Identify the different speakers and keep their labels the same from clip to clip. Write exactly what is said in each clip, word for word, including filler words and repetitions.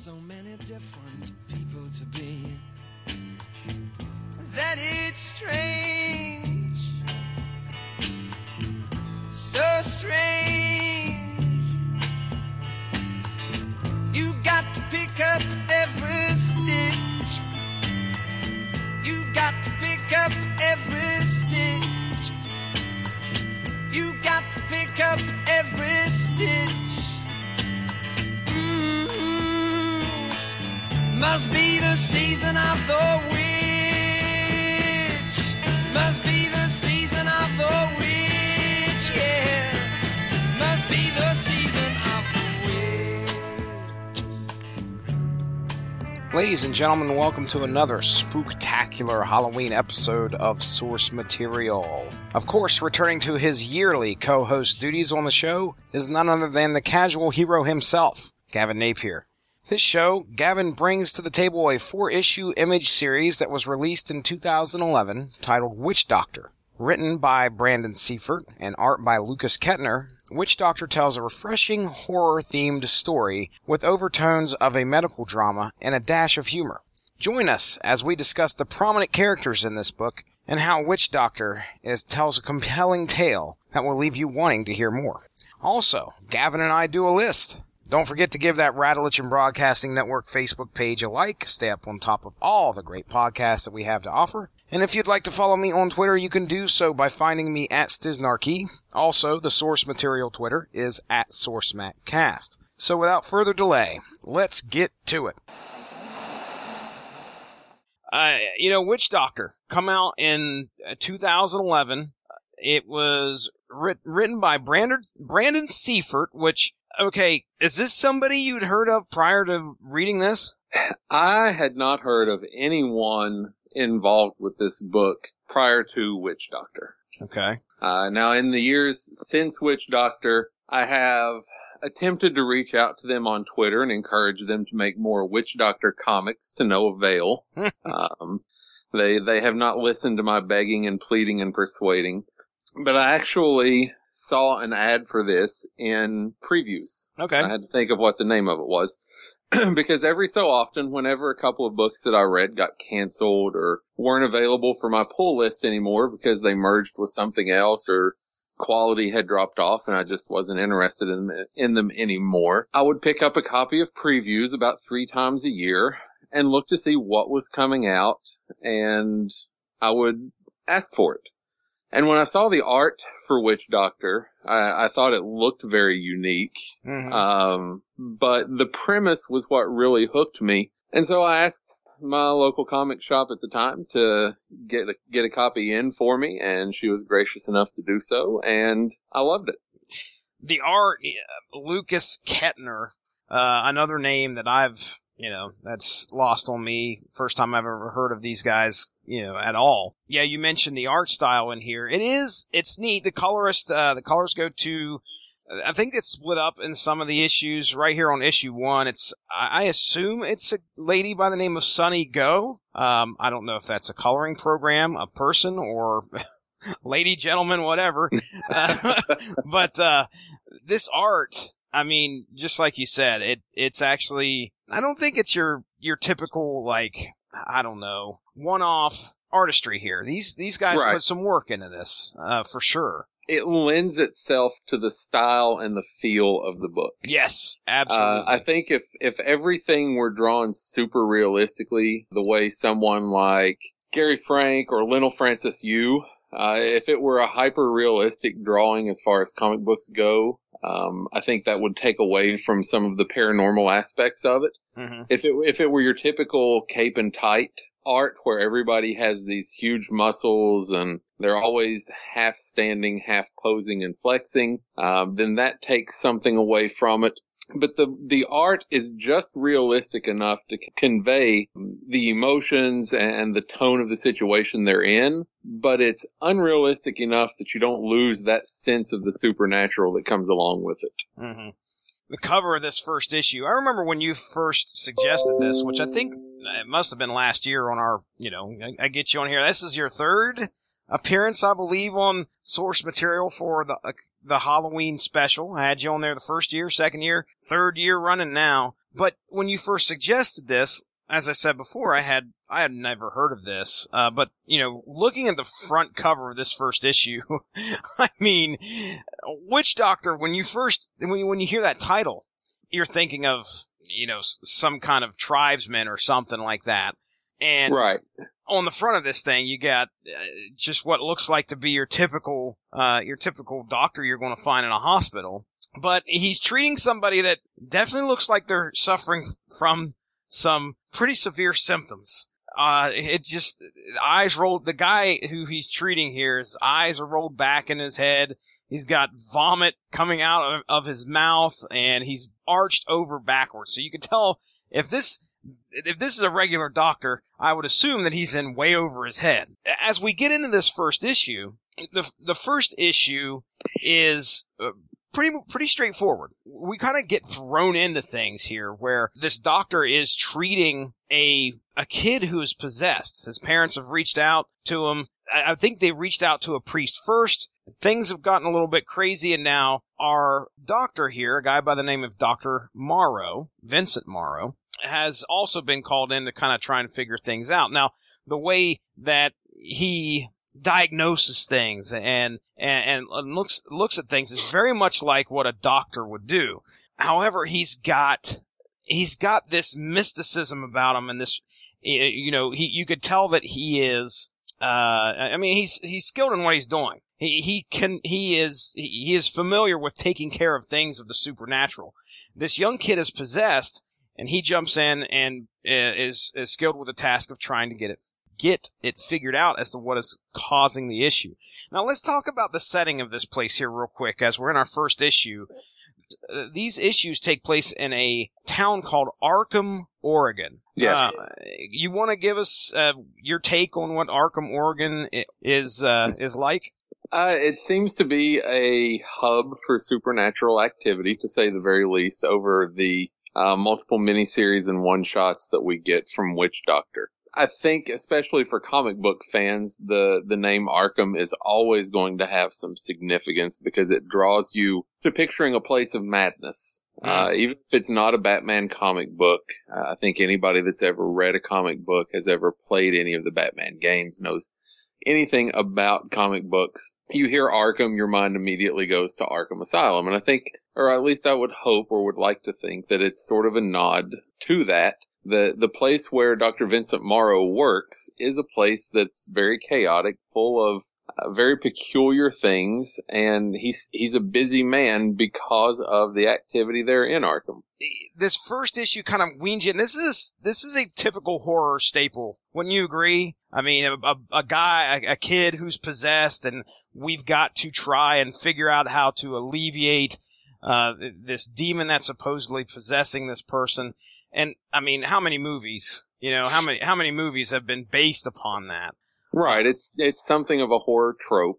Speaker 1: so many different people to be that it's strange, so strange. You got to pick up every stitch. You got to pick up every stitch. You got to pick up every stitch. Mm-hmm. Must be the season of the witch. Must be the season of the witch, yeah. Must be the season of the witch.
Speaker 2: Ladies and gentlemen, welcome to another spooktacular Halloween episode of Source Material. Of course, returning to his yearly co-host duties on the show is none other than the casual hero himself, Gavin Napier. This show, Gavin brings to the table a four-issue image series that was released in two thousand eleven titled Witch Doctor. Written by Brandon Seifert and art by Lucas Kettner, Witch Doctor tells a refreshing horror-themed story with overtones of a medical drama and a dash of humor. Join us as we discuss the prominent characters in this book and how Witch Doctor is tells a compelling tale that will leave you wanting to hear more. Also, Gavin and I do a list. Don't forget to give that Rattleitchen Broadcasting Network Facebook page a like. Stay up on top of all the great podcasts that we have to offer. And if you'd like to follow me on Twitter, you can do so by finding me at Stiznarkey. Also, the Source Material Twitter is at SourceMatCast. So without further delay, let's get to it. Uh, you know, Witch Doctor, come out in two thousand eleven. It was writ- written by Brandon, Brandon Seifert, which... Okay, is this somebody you'd heard of prior to reading this?
Speaker 3: I had not heard of anyone involved with this book prior to Witch Doctor.
Speaker 2: Okay.
Speaker 3: Uh, now, in the years since Witch Doctor, I have attempted to reach out to them on Twitter and encourage them to make more Witch Doctor comics to no avail. um, they they have not listened to my begging and pleading and persuading. But I actually saw an ad for this in previews.
Speaker 2: Okay.
Speaker 3: I had to think of what the name of it was. Because every so often, whenever a couple of books that I read got canceled or weren't available for my pull list anymore because they merged with something else or quality had dropped off and I just wasn't interested in them, in them anymore, I would pick up a copy of previews about three times a year and look to see what was coming out, and I would ask for it. And when I saw the art for Witch Doctor, I, I thought it looked very unique.
Speaker 2: Mm-hmm.
Speaker 3: Um, but the premise was what really hooked me. And so I asked my local comic shop at the time to get a, get a copy in for me, and she was gracious enough to do so, and I loved it.
Speaker 2: The art, uh, Lucas Kettner, uh, another name that I've, you know, that's lost on me. First time I've ever heard of these guys, you know, at all. Yeah, you mentioned the art style in here. It is, it's neat. The colorist, uh, the colors go to, I think it's split up in some of the issues. Right here on issue one, it's, I assume it's a lady by the name of Sunny Go. Um, I don't know if that's a coloring program, a person, or lady, gentleman, whatever. uh, but, uh, this art, I mean, just like you said, it, it's actually, I don't think it's your, your typical, like, I don't know, one-off artistry here. These these guys
Speaker 3: right.
Speaker 2: put some work into this, uh, for sure.
Speaker 3: It lends itself to the style and the feel of the book.
Speaker 2: Yes, absolutely.
Speaker 3: Uh, I think if, if everything were drawn super realistically, the way someone like Gary Frank or Lionel Francis Yu, uh, if it were a hyper-realistic drawing as far as comic books go, um, I think that would take away from some of the paranormal aspects of it.
Speaker 2: Mm-hmm.
Speaker 3: If it if it were your typical cape and tight art where everybody has these huge muscles and they're always half standing, half posing and flexing, um, then that takes something away from it. But the the art is just realistic enough to convey the emotions and the tone of the situation they're in, but it's unrealistic enough that you don't lose that sense of the supernatural that comes along with it.
Speaker 2: Mm-hmm. The cover of this first issue, I remember when you first suggested this, which I think it must have been last year on our, you know, I, I get you on here. This is your third appearance, I believe, on Source Material for the uh, the Halloween special. I had you on there the first year, second year, third year running now. But when you first suggested this, as I said before, I had I had never heard of this. Uh, but, you know, looking at the front cover of this first issue, I mean, Witch Doctor, when you first, when you, when you hear that title, you're thinking of, you know, some kind of tribesman or something like that. And
Speaker 3: right.
Speaker 2: on the front of this thing, you got uh, just what looks like to be your typical, uh, your typical doctor you're going to find in a hospital. But he's treating somebody that definitely looks like they're suffering from some pretty severe symptoms. Uh, it just, eyes rolled, the guy who he's treating here, his eyes are rolled back in his head. He's got vomit coming out of, of his mouth, and he's arched over backwards. So you can tell if this, if this is a regular doctor, I would assume that he's in way over his head. As we get into this first issue, the, the first issue is, uh, Pretty, pretty straightforward. We kind of get thrown into things here where this doctor is treating a, a kid who is possessed. His parents have reached out to him. I, I think they reached out to a priest first. Things have gotten a little bit crazy, and now our doctor here, a guy by the name of Doctor Morrow, Vincent Morrow, has also been called in to kind of try and figure things out. Now, the way that he diagnoses things and, and, and looks, looks at things is very much like what a doctor would do. However, he's got, he's got this mysticism about him, and this, you know, he, you could tell that he is, uh, I mean, he's, he's skilled in what he's doing. He, he can, he is, he is familiar with taking care of things of the supernatural. This young kid is possessed, and he jumps in and is, is skilled with the task of trying to get it get it figured out as to what is causing the issue. Now, let's talk about the setting of this place here real quick, as we're in our first issue. These issues take place in a town called Arkham, Oregon.
Speaker 3: Yes.
Speaker 2: Uh, you want to give us uh, your take on what Arkham, Oregon is uh, is like?
Speaker 3: Uh, it seems to be a hub for supernatural activity, to say the very least, over the uh, multiple miniseries and one-shots that we get from Witch Doctor. I think, especially for comic book fans, the, the name Arkham is always going to have some significance because it draws you to picturing a place of madness. Mm. Uh, even if it's not a Batman comic book, uh, I think anybody that's ever read a comic book, has ever played any of the Batman games, knows anything about comic books. You hear Arkham, your mind immediately goes to Arkham Asylum. And I think, or at least I would hope or would like to think, that it's sort of a nod to that. The the place where Doctor Vincent Morrow works is a place that's very chaotic, full of uh, very peculiar things, and he's he's a busy man because of the activity there in Arkham.
Speaker 2: This first issue kind of weans you in. This is this is a typical horror staple. Wouldn't you agree? I mean, a, a, a guy, a, a kid who's possessed, and we've got to try and figure out how to alleviate uh this demon that's supposedly possessing this person. And I mean, how many movies, you know, how many, how many movies have been based upon that?
Speaker 3: Right. It's, it's something of a horror trope.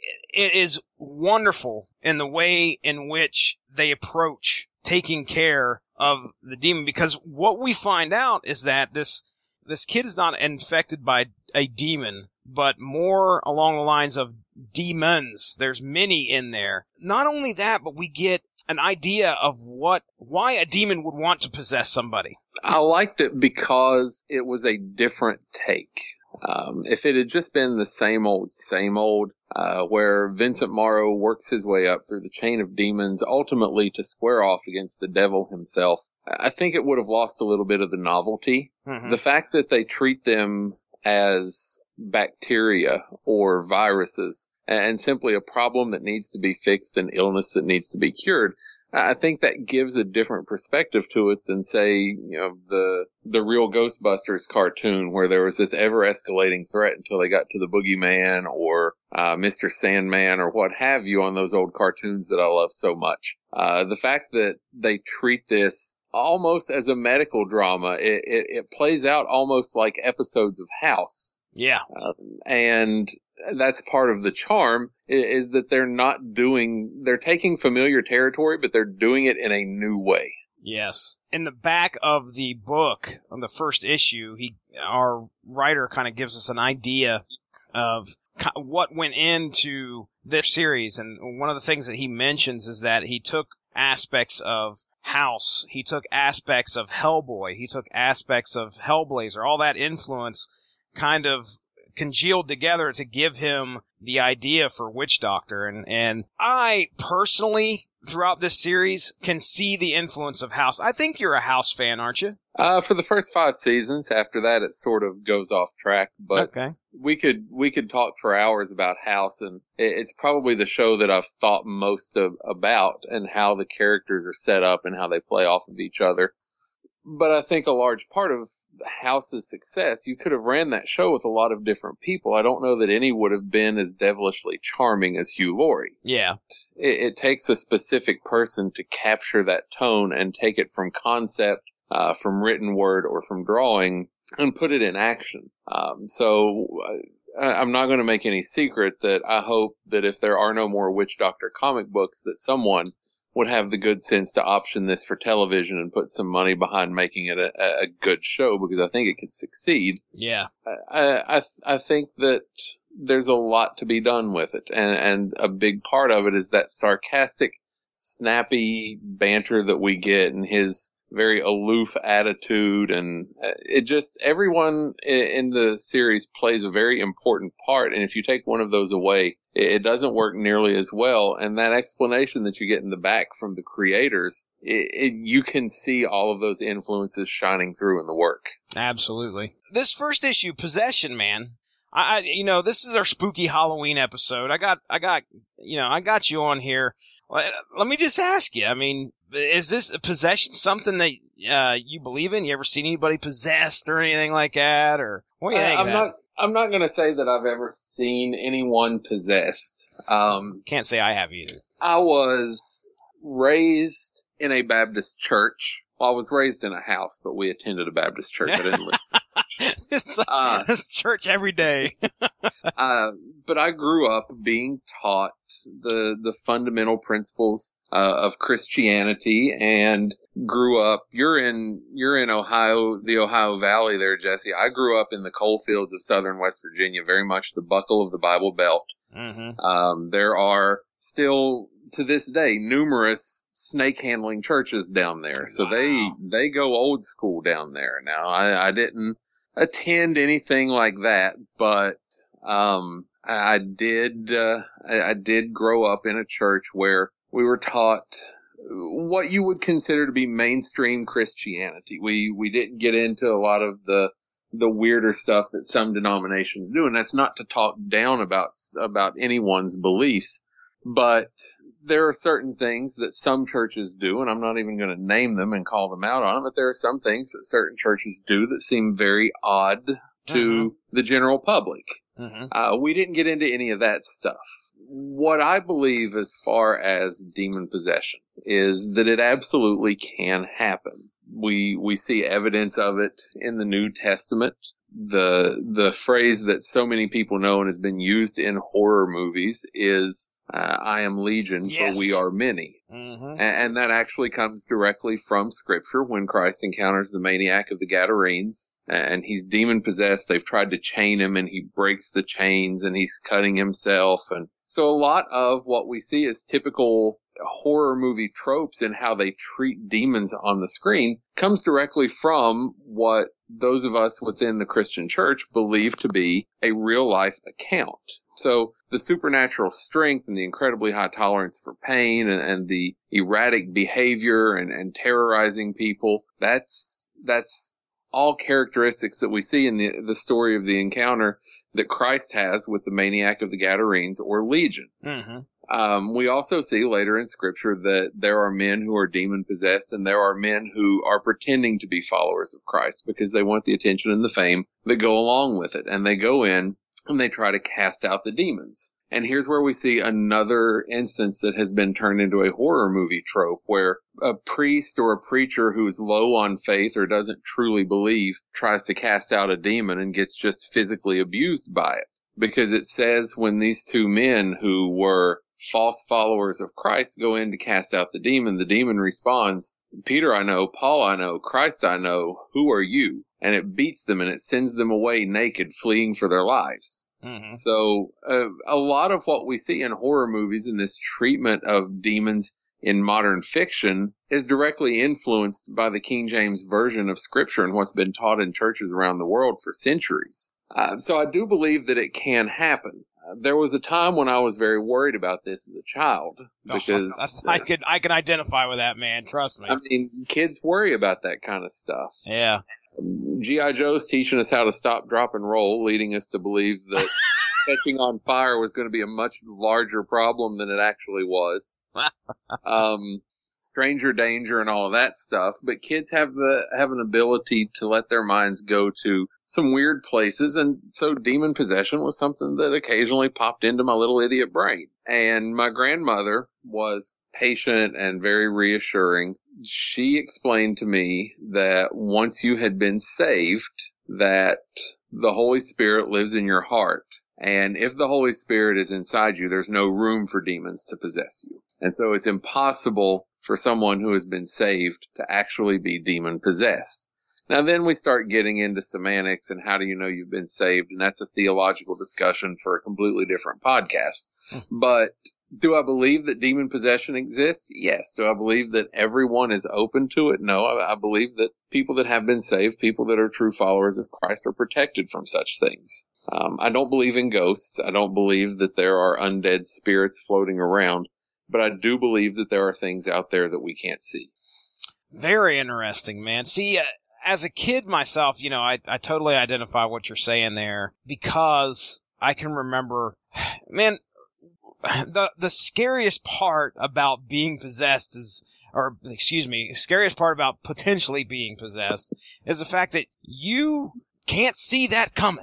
Speaker 2: It is wonderful in the way in which they approach taking care of the demon, because what we find out is that this, this kid is not infected by a demon, but more along the lines of demons. There's many in there. Not only that, but we get an idea of what, why a demon would want to possess somebody.
Speaker 3: I liked it because it was a different take. Um, if it had just been the same old, same old, uh, where Vincent Morrow works his way up through the chain of demons, ultimately to square off against the devil himself, I think it would have lost a little bit of the novelty. Mm-hmm. The fact that they treat them as bacteria or viruses, and simply a problem that needs to be fixed, an illness that needs to be cured, I think that gives a different perspective to it than, say, you know, the the real Ghostbusters cartoon, where there was this ever-escalating threat until they got to the Boogeyman or uh, Mister Sandman or what have you on those old cartoons that I love so much. Uh, the fact that they treat this almost as a medical drama, it, it, it plays out almost like episodes of House.
Speaker 2: Yeah.
Speaker 3: Uh, and that's part of the charm, is that they're not doing, they're taking familiar territory, but they're doing it in a new way.
Speaker 2: Yes. In the back of the book, on the first issue, he, our writer kind of gives us an idea of what went into this series. And one of the things that he mentions is that he took aspects of House. He took aspects of Hellboy. He took aspects of Hellblazer. All that influence kind of congealed together to give him the idea for Witch Doctor. And, and I personally, throughout this series, can see the influence of House. I think you're a House fan, aren't you?
Speaker 3: Uh, for the first five seasons. After that, it sort of goes off track. But
Speaker 2: okay.
Speaker 3: we could we could talk for hours about House, and it's probably the show that I've thought most of, about, and how the characters are set up and how they play off of each other. But I think a large part of House's success, you could have ran that show with a lot of different people. I don't know that any would have been as devilishly charming as Hugh Laurie.
Speaker 2: Yeah.
Speaker 3: It, it takes a specific person to capture that tone and take it from concept, uh, from written word or from drawing, and put it in action. Um, so I, I'm not going to make any secret that I hope that if there are no more Witch Doctor comic books, that someone would have the good sense to option this for television and put some money behind making it a, a good show, because I think it could succeed.
Speaker 2: Yeah.
Speaker 3: I, I, I think that there's a lot to be done with it. And, and a big part of it is that sarcastic, snappy banter that we get, and his very aloof attitude. And it just, everyone in the series plays a very important part. And if you take one of those away, it doesn't work nearly as well. And that explanation that you get in the back from the creators, it, it, you can see all of those influences shining through in the work.
Speaker 2: Absolutely. This first issue, Possession, man. I, I, you know, this is our spooky Halloween episode. I got, I got, you know, I got you on here. Let me just ask you. I mean, is this Possession something that uh, you believe in? You ever seen anybody possessed or anything like that? Or what do you think?
Speaker 3: I'm not. I'm not going to say that I've ever seen anyone possessed. Um,
Speaker 2: Can't say I have either.
Speaker 3: I was raised in a Baptist church. Well, I was raised in a house, but we attended a Baptist church. I didn't live.
Speaker 2: It's, like,
Speaker 3: uh,
Speaker 2: it's church every day.
Speaker 3: uh, but I grew up being taught the the fundamental principles uh, of Christianity, and grew up. You're in you're in Ohio, the Ohio Valley, there, Jesse. I grew up in the coal fields of southern West Virginia, very much the buckle of the Bible Belt. Mm-hmm. Um, there are still, to this day, numerous snake handling churches down there. So wow. they they go old school down there. Now, I, I didn't attend anything like that, but um, I, I did. Uh, I, I did grow up in a church where we were taught what you would consider to be mainstream Christianity. We we didn't get into a lot of the the weirder stuff that some denominations do, and that's not to talk down about about anyone's beliefs, but there are certain things that some churches do, and I'm not even going to name them and call them out on it, but there are some things that certain churches do that seem very odd to mm-hmm. the general public. Mm-hmm. Uh, we didn't get into any of that stuff. What I believe as far as demon possession is that it absolutely can happen. We we see evidence of it in the New Testament. The the phrase that so many people know and has been used in horror movies is uh, I am Legion, yes. for we are many. Mm-hmm. And, and that actually comes directly from Scripture when Christ encounters the maniac of the Gadarenes. And he's demon-possessed. They've tried to chain him, and he breaks the chains, and he's cutting himself. And so a lot of what we see is typical horror movie tropes in how they treat demons on the screen comes directly from what those of us within the Christian church believe to be a real-life account. So the supernatural strength and the incredibly high tolerance for pain and, and the erratic behavior and, and terrorizing people, that's that's all characteristics that we see in the, the story of the encounter that Christ has with the maniac of the Gadarenes, or Legion. Mm-hmm. Um, we also see later in Scripture that there are men who are demon-possessed, and there are men who are pretending to be followers of Christ because they want the attention and the fame that go along with it. And they go in and they try to cast out the demons. And here's where we see another instance that has been turned into a horror movie trope, where a priest or a preacher who's low on faith or doesn't truly believe tries to cast out a demon and gets just physically abused by it. Because it says when these two men who were false followers of Christ go in to cast out the demon, the demon responds, Peter I know, Paul I know, Christ I know, who are you? And it beats them and it sends them away naked, fleeing for their lives. Mm-hmm. So uh, a lot of what we see in horror movies in this treatment of demons in modern fiction is directly influenced by the King James Version of Scripture and what's been taught in churches around the world for centuries. Uh, so I do believe that it can happen. Uh, there was a time when I was very worried about this as a child because
Speaker 2: oh, that's, I could I can identify with that, man. Trust me.
Speaker 3: I mean, kids worry about that kind of stuff.
Speaker 2: Yeah.
Speaker 3: G I. Joe's teaching us how to stop, drop, and roll, leading us to believe that catching on fire was going to be a much larger problem than it actually was. um, stranger danger and all of that stuff. But kids have the have an ability to let their minds go to some weird places, and so demon possession was something that occasionally popped into my little idiot brain. And my grandmother was patient and very reassuring. She explained to me that once you had been saved, that the Holy Spirit lives in your heart. And if the Holy Spirit is inside you, there's no room for demons to possess you. And so it's impossible for someone who has been saved to actually be demon possessed. Now then we start getting into semantics and how do you know you've been saved? And that's a theological discussion for a completely different podcast. But do I believe that demon possession exists? Yes. Do I believe that everyone is open to it? No. I, I believe that people that have been saved, people that are true followers of Christ, are protected from such things. Um, I don't believe in ghosts. I don't believe that there are undead spirits floating around. But I do believe that there are things out there that we can't see.
Speaker 2: Very interesting, man. See, uh, as a kid myself, you know, I, I totally identify what you're saying there because I can remember, man, the the scariest part about being possessed is, or excuse me, scariest part about potentially being possessed is the fact that you can't see that coming.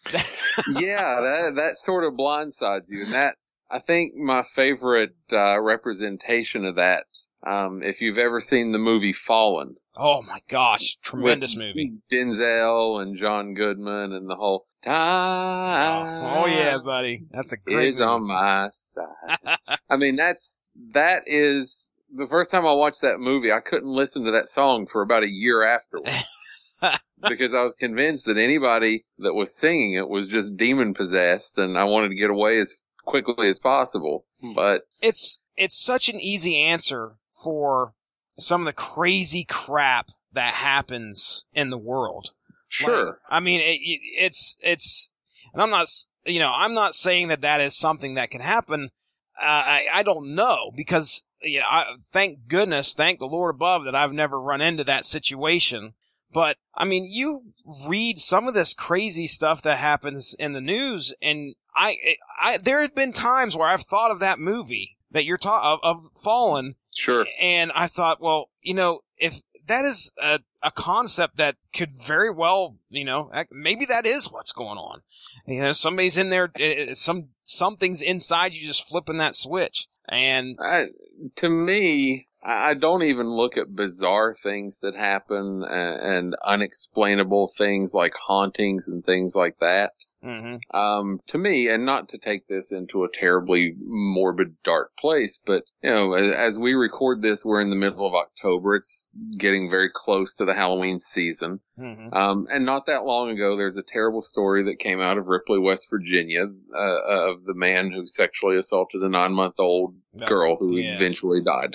Speaker 3: Yeah, that that sort of blindsides you, and that I think my favorite uh, representation of that, um, if you've ever seen the movie Fallen.
Speaker 2: Oh my gosh, tremendous movie.
Speaker 3: Denzel and John Goodman and the whole time.
Speaker 2: Oh, oh yeah, buddy. That's a great
Speaker 3: is
Speaker 2: movie.
Speaker 3: on my side. I mean, that's, that is, the first time I watched that movie, I couldn't listen to that song for about a year afterwards. Because I was convinced that anybody that was singing it was just demon possessed and I wanted to get away as quickly as possible. But
Speaker 2: it's, it's such an easy answer for some of the crazy crap that happens in the world.
Speaker 3: Sure.
Speaker 2: Like, I mean, it, it's, it's, and I'm not, you know, I'm not saying that that is something that can happen. Uh, I, I don't know because, you know, I, thank goodness, thank the Lord above that I've never run into that situation. But, I mean, you read some of this crazy stuff that happens in the news, and I, I, there have been times where I've thought of that movie that you're talking of, of Fallen.
Speaker 3: Sure.
Speaker 2: And I thought, well, you know, if that is a, a concept that could very well, you know, maybe that is what's going on. You know, somebody's in there, some, something's inside you just flipping that switch. And
Speaker 3: I, to me, I don't even look at bizarre things that happen and, and unexplainable things like hauntings and things like that.
Speaker 2: Mm-hmm.
Speaker 3: Um, to me, and not to take this into a terribly morbid, dark place, but, you know, as we record this, we're in the middle of October. It's getting very close to the Halloween season.
Speaker 2: Mm-hmm.
Speaker 3: Um, and not that long ago, there's a terrible story that came out of Ripley, West Virginia, uh, of the man who sexually assaulted a nine-month-old
Speaker 2: No.
Speaker 3: girl who
Speaker 2: Yeah.
Speaker 3: eventually died.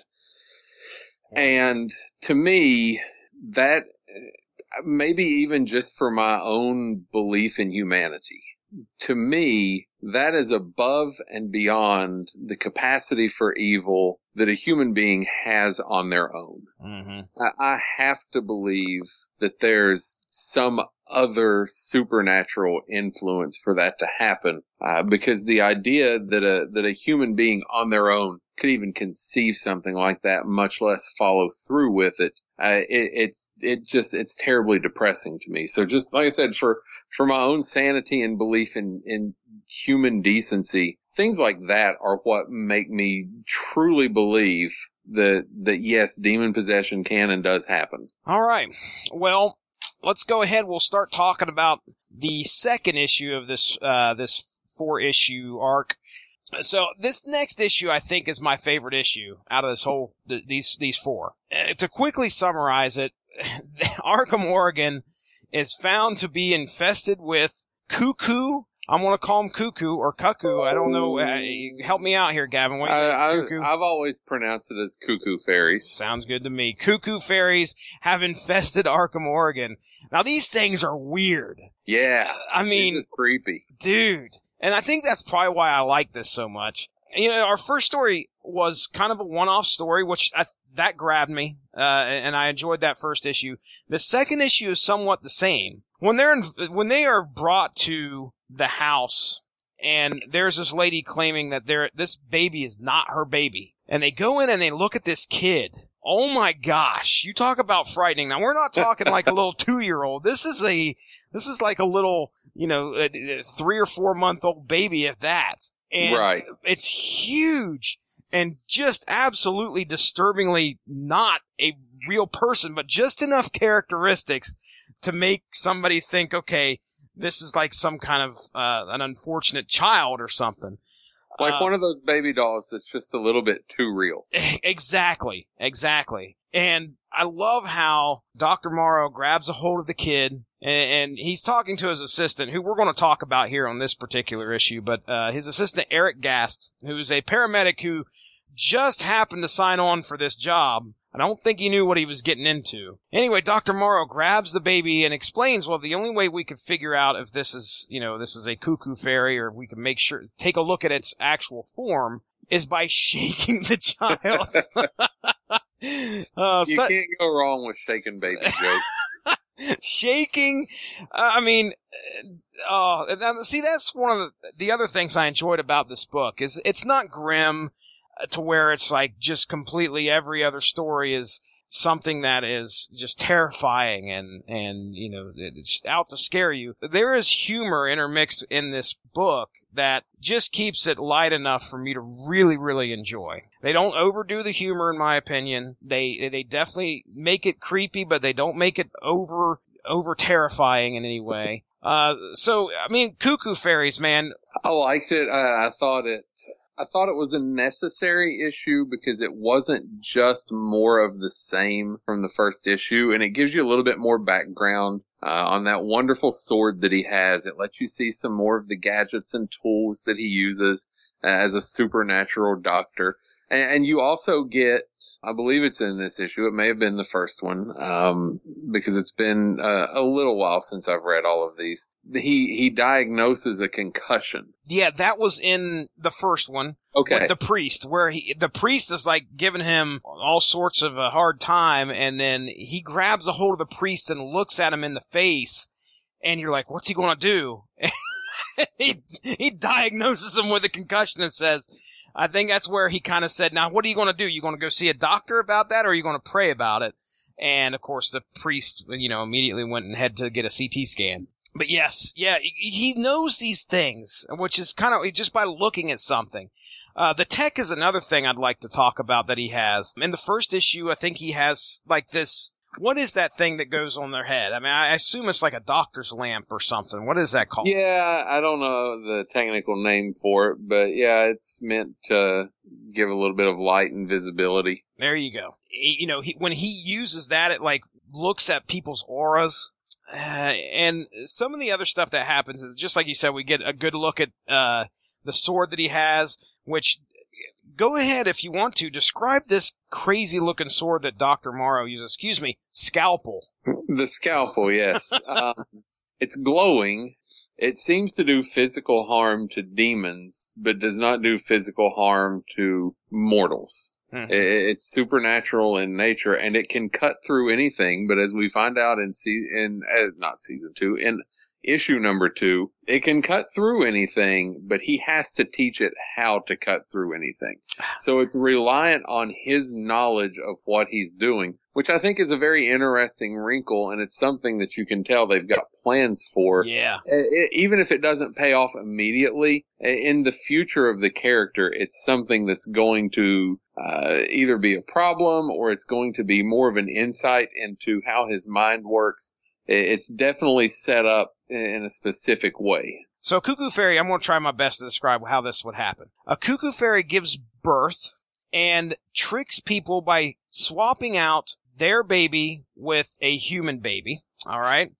Speaker 3: And to me, that maybe even just for my own belief in humanity, to me, that is above and beyond the capacity for evil that a human being has on their own.
Speaker 2: Mm-hmm.
Speaker 3: I, I have to believe that there's some other supernatural influence for that to happen, uh, because the idea that a that a human being on their own could even conceive something like that, much less follow through with it, uh, it it's it just it's terribly depressing to me. So just like I said, for for my own sanity and belief in in human decency, things like that are what make me truly believe that that yes, demon possession can and does happen.
Speaker 2: All right. Well, let's go ahead. We'll start talking about the second issue of this uh, this four issue arc. So this next issue, I think, is my favorite issue out of this whole th- these these four. Uh, to quickly summarize it, Arkham, Oregon, is found to be infested with cuckoo I'm going to call him Cuckoo or Cuckoo. I don't know. Uh, help me out here, Gavin. What do you think,
Speaker 3: I,
Speaker 2: Cuckoo?
Speaker 3: I, I've always pronounced it as Cuckoo Fairies.
Speaker 2: Sounds good to me. Cuckoo fairies have infested Arkham, Oregon. Now, these things are weird.
Speaker 3: Yeah.
Speaker 2: I mean,
Speaker 3: these are creepy.
Speaker 2: Dude. And I think that's probably why I like this so much. You know, our first story was kind of a one-off story, which I, that grabbed me, uh, and I enjoyed that first issue. The second issue is somewhat the same. When they're in, when they are brought to the house, and there's this lady claiming that they're, this baby is not her baby, and they go in and they look at this kid. Oh my gosh! You talk about frightening. Now we're not talking like a little two-year-old. This is a, this is like a little, you know, a, a three or four month old baby, if that. And
Speaker 3: right.
Speaker 2: It's huge and just absolutely disturbingly not a real person, but just enough characteristics to make somebody think, okay, this is like some kind of uh, an unfortunate child or something.
Speaker 3: Like
Speaker 2: uh,
Speaker 3: one of those baby dolls that's just a little bit too real.
Speaker 2: Exactly, exactly. And I love how Doctor Morrow grabs a hold of the kid, and, and he's talking to his assistant, who we're going to talk about here on this particular issue, but uh, his assistant, Eric Gast, who's a paramedic who just happened to sign on for this job. I don't think he knew what he was getting into. Anyway, Doctor Morrow grabs the baby and explains, well, the only way we could figure out if this is, you know, this is a cuckoo fairy, or we can make sure, take a look at its actual form, is by shaking the child. uh,
Speaker 3: you
Speaker 2: so,
Speaker 3: can't go wrong with shaking baby jokes.
Speaker 2: Shaking, uh, I mean, uh, see, that's one of the, the other things I enjoyed about this book, is it's not grim to where it's like just completely every other story is something that is just terrifying and, and, you know, it's out to scare you. There is humor intermixed in this book that just keeps it light enough for me to really, really enjoy. They don't overdo the humor, in my opinion. They, they definitely make it creepy, but they don't make it over, over terrifying in any way. Uh, so, I mean, Cuckoo Fairies, man.
Speaker 3: I liked it. I, I thought it, I thought it was a necessary issue because it wasn't just more of the same from the first issue, and it gives you a little bit more background uh, on that wonderful sword that he has. It lets you see some more of the gadgets and tools that he uses uh, as a supernatural doctor. And, and you also get, I believe it's in this issue, it may have been the first one, um, because it's been uh, a little while since I've read all of these. He he diagnoses a concussion.
Speaker 2: Yeah, that was in the first one.
Speaker 3: Okay.
Speaker 2: With the priest, where he, the priest is like giving him all sorts of a hard time, and then he grabs a hold of the priest and looks at him in the face, and you're like, what's he going to do? he, he diagnoses him with a concussion and says, I think that's where he kind of said, now what are you going to do? You going to go see a doctor about that, or are you going to pray about it? And of course the priest, you know, immediately went and had to get a C T scan. But yes, yeah, he knows these things, which is kind of just by looking at something. Uh, the tech is another thing I'd like to talk about that he has. In the first issue, I think he has like this, what is that thing that goes on their head? I mean, I assume it's like a doctor's lamp or something. What is that called?
Speaker 3: Yeah, I don't know the technical name for it, but yeah, it's meant to give a little bit of light and visibility.
Speaker 2: There you go. He, you know, he, when he uses that, it like looks at people's auras. Uh, and some of the other stuff that happens is just like you said, we get a good look at uh, the sword that he has, which go ahead if you want to describe this crazy looking sword that Doctor Morrow uses. Excuse me, scalpel.
Speaker 3: The scalpel, yes. um, it's glowing. It seems to do physical harm to demons, but does not do physical harm to mortals. Hmm. It's supernatural in nature, and it can cut through anything. But as we find out in se- in uh, not season two, in issue number two, it can cut through anything, but he has to teach it how to cut through anything. So it's reliant on his knowledge of what he's doing, which I think is a very interesting wrinkle, and it's something that you can tell they've got plans for.
Speaker 2: Yeah.
Speaker 3: It, even if it doesn't pay off immediately, in the future of the character, it's something that's going to uh, either be a problem or it's going to be more of an insight into how his mind works. It's definitely set up in a specific way.
Speaker 2: So Cuckoo Fairy, I'm going to try my best to describe how this would happen. A Cuckoo Fairy gives birth and tricks people by swapping out their baby with a human baby, all right?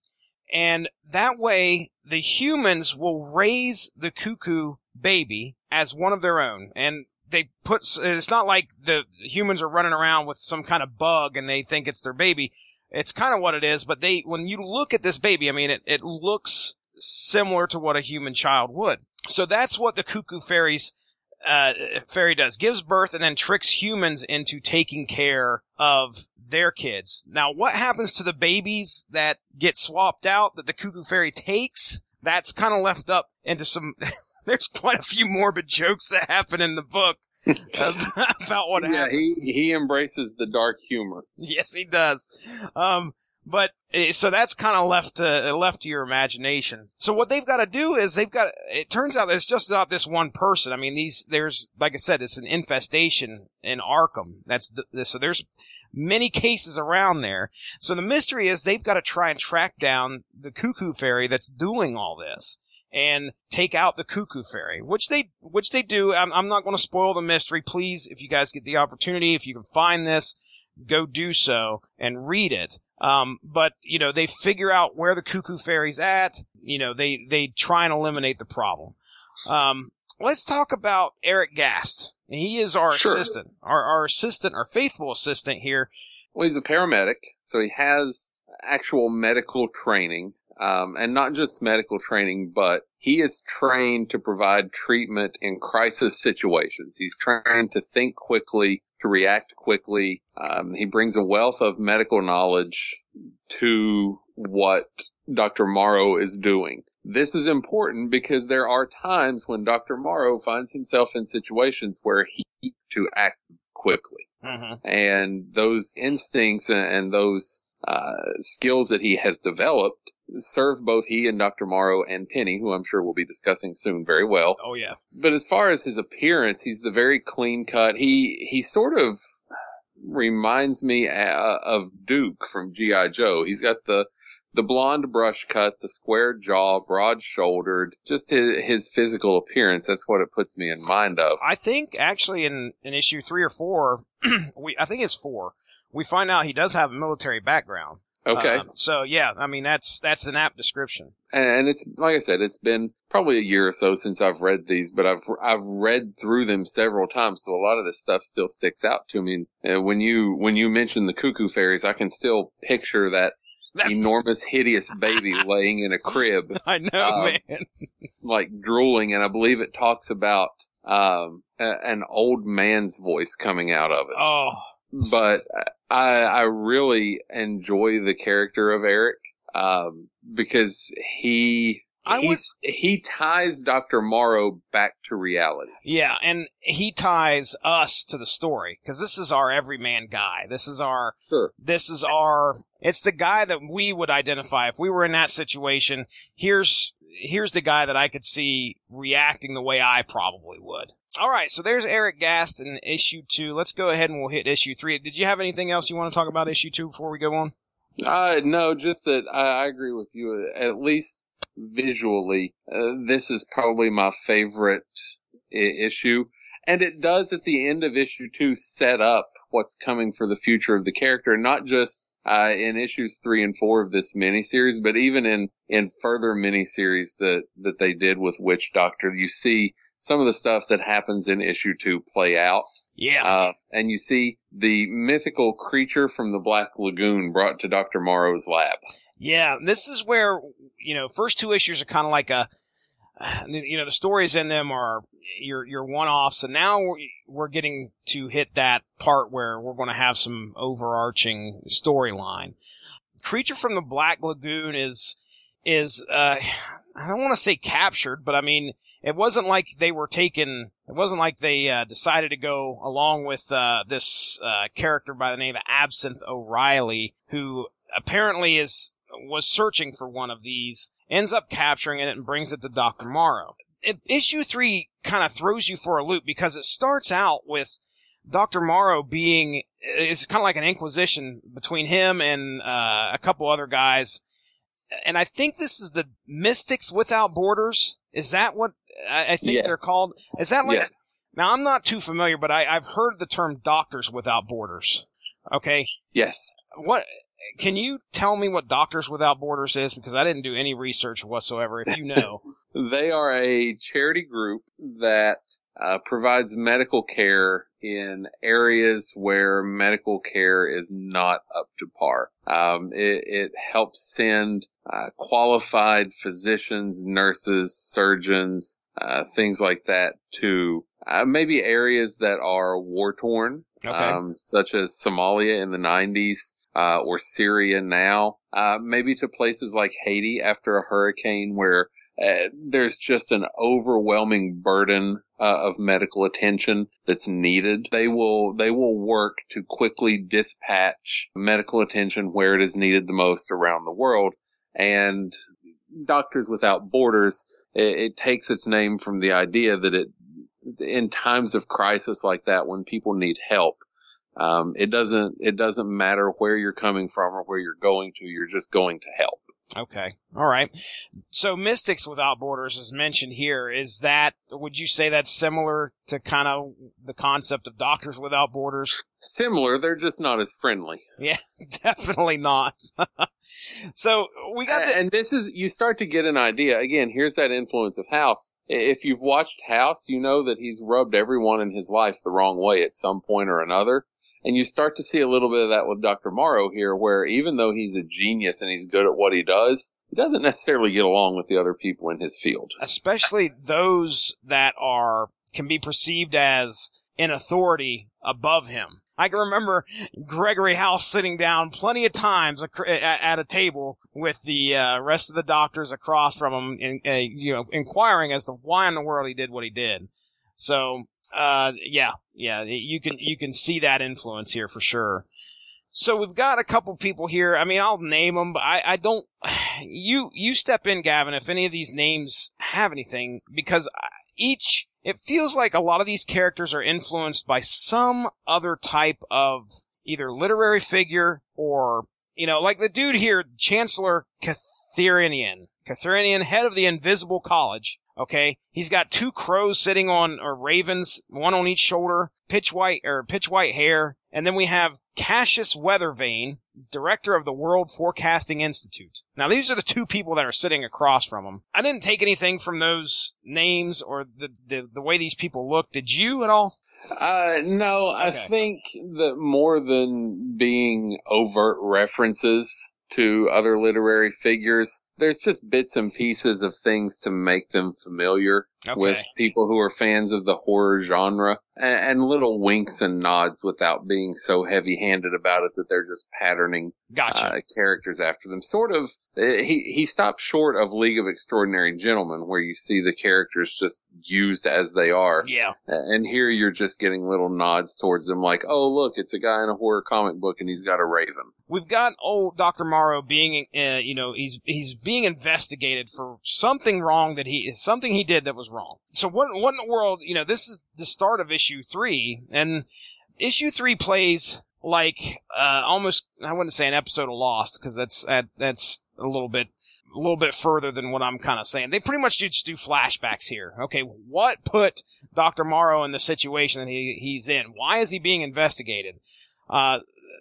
Speaker 2: And that way, the humans will raise the cuckoo baby as one of their own. And they put, it's not like the humans are running around with some kind of bug and they think it's their baby. It's kind of what it is, but they, when you look at this baby, I mean, it, it looks similar to what a human child would. So that's what the cuckoo fairies, uh, fairy does. Gives birth and then tricks humans into taking care of their kids. Now, what happens to the babies that get swapped out that the cuckoo fairy takes? That's kind of left up into some, there's quite a few morbid jokes that happen in the book about what
Speaker 3: yeah,
Speaker 2: happens.
Speaker 3: he, he embraces the dark humor.
Speaker 2: Yes, he does. Um, but, so that's kind of left to, left to your imagination. So what they've got to do is they've got, it turns out it's just not this one person. I mean, these, there's, like I said, it's an infestation in Arkham. That's, so there's many cases around there. So the mystery is they've got to try and track down the cuckoo fairy that's doing all this and take out the cuckoo fairy, which they, which they do. I'm, I'm not going to spoil the mystery. Please, if you guys get the opportunity, if you can find this, go do so and read it. Um, but, you know, they figure out where the cuckoo fairy's at. You know, they, they try and eliminate the problem. Um, let's talk about Eric Gast. He is our
Speaker 3: sure.
Speaker 2: assistant, our, our assistant, our faithful assistant here.
Speaker 3: Well, he's a paramedic, so he has actual medical training. Um, and not just medical training, but he is trained to provide treatment in crisis situations. He's trained to think quickly, to react quickly. Um, he brings a wealth of medical knowledge to what Doctor Morrow is doing. This is important because there are times when Doctor Morrow finds himself in situations where he needs to act quickly.
Speaker 2: Mm-hmm.
Speaker 3: And those instincts and those uh, skills that he has developed serve both he and Doctor Morrow and Penny, who I'm sure we'll be discussing soon, very well.
Speaker 2: Oh, yeah.
Speaker 3: But as far as his appearance, he's the very clean cut. He he sort of reminds me uh, of Duke from G I. Joe. He's got the the blonde brush cut, the square jaw, broad shouldered, just his, his physical appearance. That's what it puts me in mind of.
Speaker 2: I think actually in, in issue three or four, we I think it's four, we find out he does have a military background.
Speaker 3: Okay.
Speaker 2: Um, so yeah, I mean, that's, that's an apt description.
Speaker 3: And it's, like I said, it's been probably a year or so since I've read these, but I've, I've read through them several times. So a lot of this stuff still sticks out to me. And when you, when you mention the cuckoo fairies, I can still picture that enormous, hideous baby laying in a crib.
Speaker 2: I know, um, man.
Speaker 3: Like drooling. And I believe it talks about, um, a, an old man's voice coming out of it.
Speaker 2: Oh.
Speaker 3: But I, I really enjoy the character of Eric, um, because he, he's, he ties Doctor Morrow back to reality.
Speaker 2: Yeah. And he ties us to the story because this is our everyman guy. This is our,
Speaker 3: sure.
Speaker 2: this is our, it's the guy that we would identify if we were in that situation. Here's, here's the guy that I could see reacting the way I probably would. All right, so there's Eric Gast in issue two. Let's go ahead and we'll hit issue three. Did you have anything else you want to talk about issue two before we go on?
Speaker 3: Uh, no, just that I, I agree with you. At least visually, uh, this is probably my favorite I- issue. And it does, at the end of issue two, set up what's coming for the future of the character, not just uh, in issues three and four of this miniseries, but even in, in further miniseries that, that they did with Witch Doctor. You see some of the stuff that happens in issue two play out.
Speaker 2: Yeah.
Speaker 3: Uh, and you see the mythical creature from the Black Lagoon brought to Doctor Morrow's lab.
Speaker 2: Yeah, this is where, you know, first two issues are kind of like a, you know, the stories in them are your your one-offs, and now we're, we're getting to hit that part where we're going to have some overarching storyline. Creature from the Black Lagoon is is uh, I don't want to say captured, but I mean it wasn't like they were taken. It wasn't like they uh, decided to go along with uh, this uh, character by the name of Absinthe O'Reilly, who apparently is was searching for one of these, ends up capturing it and brings it to Doctor Morrow. It, issue three kind of throws you for a loop because it starts out with Doctor Morrow being, it's kind of like an inquisition between him and uh, a couple other guys. And I think this is the Mystics Without Borders. Is that what I, I think
Speaker 3: yes.
Speaker 2: they're called? Is that like,
Speaker 3: yes.
Speaker 2: Now I'm not too familiar, but I, I've heard the term Doctors Without Borders. Okay.
Speaker 3: Yes.
Speaker 2: What, can you tell me what Doctors Without Borders is? Because I didn't do any research whatsoever, if you know.
Speaker 3: They are a charity group that uh, provides medical care in areas where medical care is not up to par. Um, it, it helps send uh, qualified physicians, nurses, surgeons, uh, things like that to uh, maybe areas that are war-torn,
Speaker 2: okay.
Speaker 3: um, such as Somalia in the nineties. Uh, or Syria now, uh, maybe to places like Haiti after a hurricane where uh, there's just an overwhelming burden uh, of medical attention that's needed. They will they will work to quickly dispatch medical attention where it is needed the most around the world. And Doctors Without Borders, it, it takes its name from the idea that it, in times of crisis like that, when people need help, Um, it doesn't, it doesn't matter where you're coming from or where you're going to, you're just going to help.
Speaker 2: Okay. All right. So Mystics Without Borders is mentioned here. Is that, would you say that's similar to kind of the concept of Doctors Without Borders?
Speaker 3: Similar. They're just not as friendly.
Speaker 2: Yeah, definitely not. So we got the-
Speaker 3: and this is, you start to get an idea. Again, here's that influence of House. If you've watched House, you know that he's rubbed everyone in his life the wrong way at some point or another. And you start to see a little bit of that with Doctor Morrow here, where even though he's a genius and he's good at what he does, he doesn't necessarily get along with the other people in his field.
Speaker 2: Especially those that are, can be perceived as in authority above him. I can remember Gregory House sitting down plenty of times at a table with the uh, rest of the doctors across from him, in, uh, you know, inquiring as to why in the world he did what he did. So, uh, yeah, yeah, you can, you can see that influence here for sure. So we've got a couple people here. I mean, I'll name them, but I, I don't, you, you step in, Gavin, if any of these names have anything, because each, it feels like a lot of these characters are influenced by some other type of either literary figure or, you know, like the dude here, Chancellor Catherinian, Catherinian, head of the Invisible College. Okay, he's got two crows sitting on, or ravens, one on each shoulder, pitch white, or pitch white hair. And then we have Cassius Weathervane, director of the World Forecasting Institute. Now, these are the two people that are sitting across from him. I didn't take anything from those names or the, the, the way these people look. Did you at all?
Speaker 3: Uh, no, I
Speaker 2: Okay.
Speaker 3: think that more than being overt references to other literary figures, there's just bits and pieces of things to make them familiar
Speaker 2: Okay.
Speaker 3: with people who are fans of the horror genre, and, and little winks and nods without being so heavy-handed about it that they're just patterning
Speaker 2: Gotcha.
Speaker 3: uh, characters after them. Sort of, uh, he, he stopped short of League of Extraordinary Gentlemen, where you see the characters just used as they are.
Speaker 2: Yeah.
Speaker 3: And here you're just getting little nods towards them like, oh, look, it's a guy in a horror comic book and he's got a raven.
Speaker 2: We've got old Doctor Morrow being, uh, you know, he's he's being investigated for something wrong that he, something he did that was wrong. So what, what in the world, you know, this is the start of issue three, and issue three plays like, uh, almost, I wouldn't say an episode of Lost, because that's, that, that's a little bit, a little bit further than what I'm kind of saying. They pretty much just do flashbacks here. Okay, what put Doctor Morrow in the situation that he, he's in? Why is he being investigated? Uh,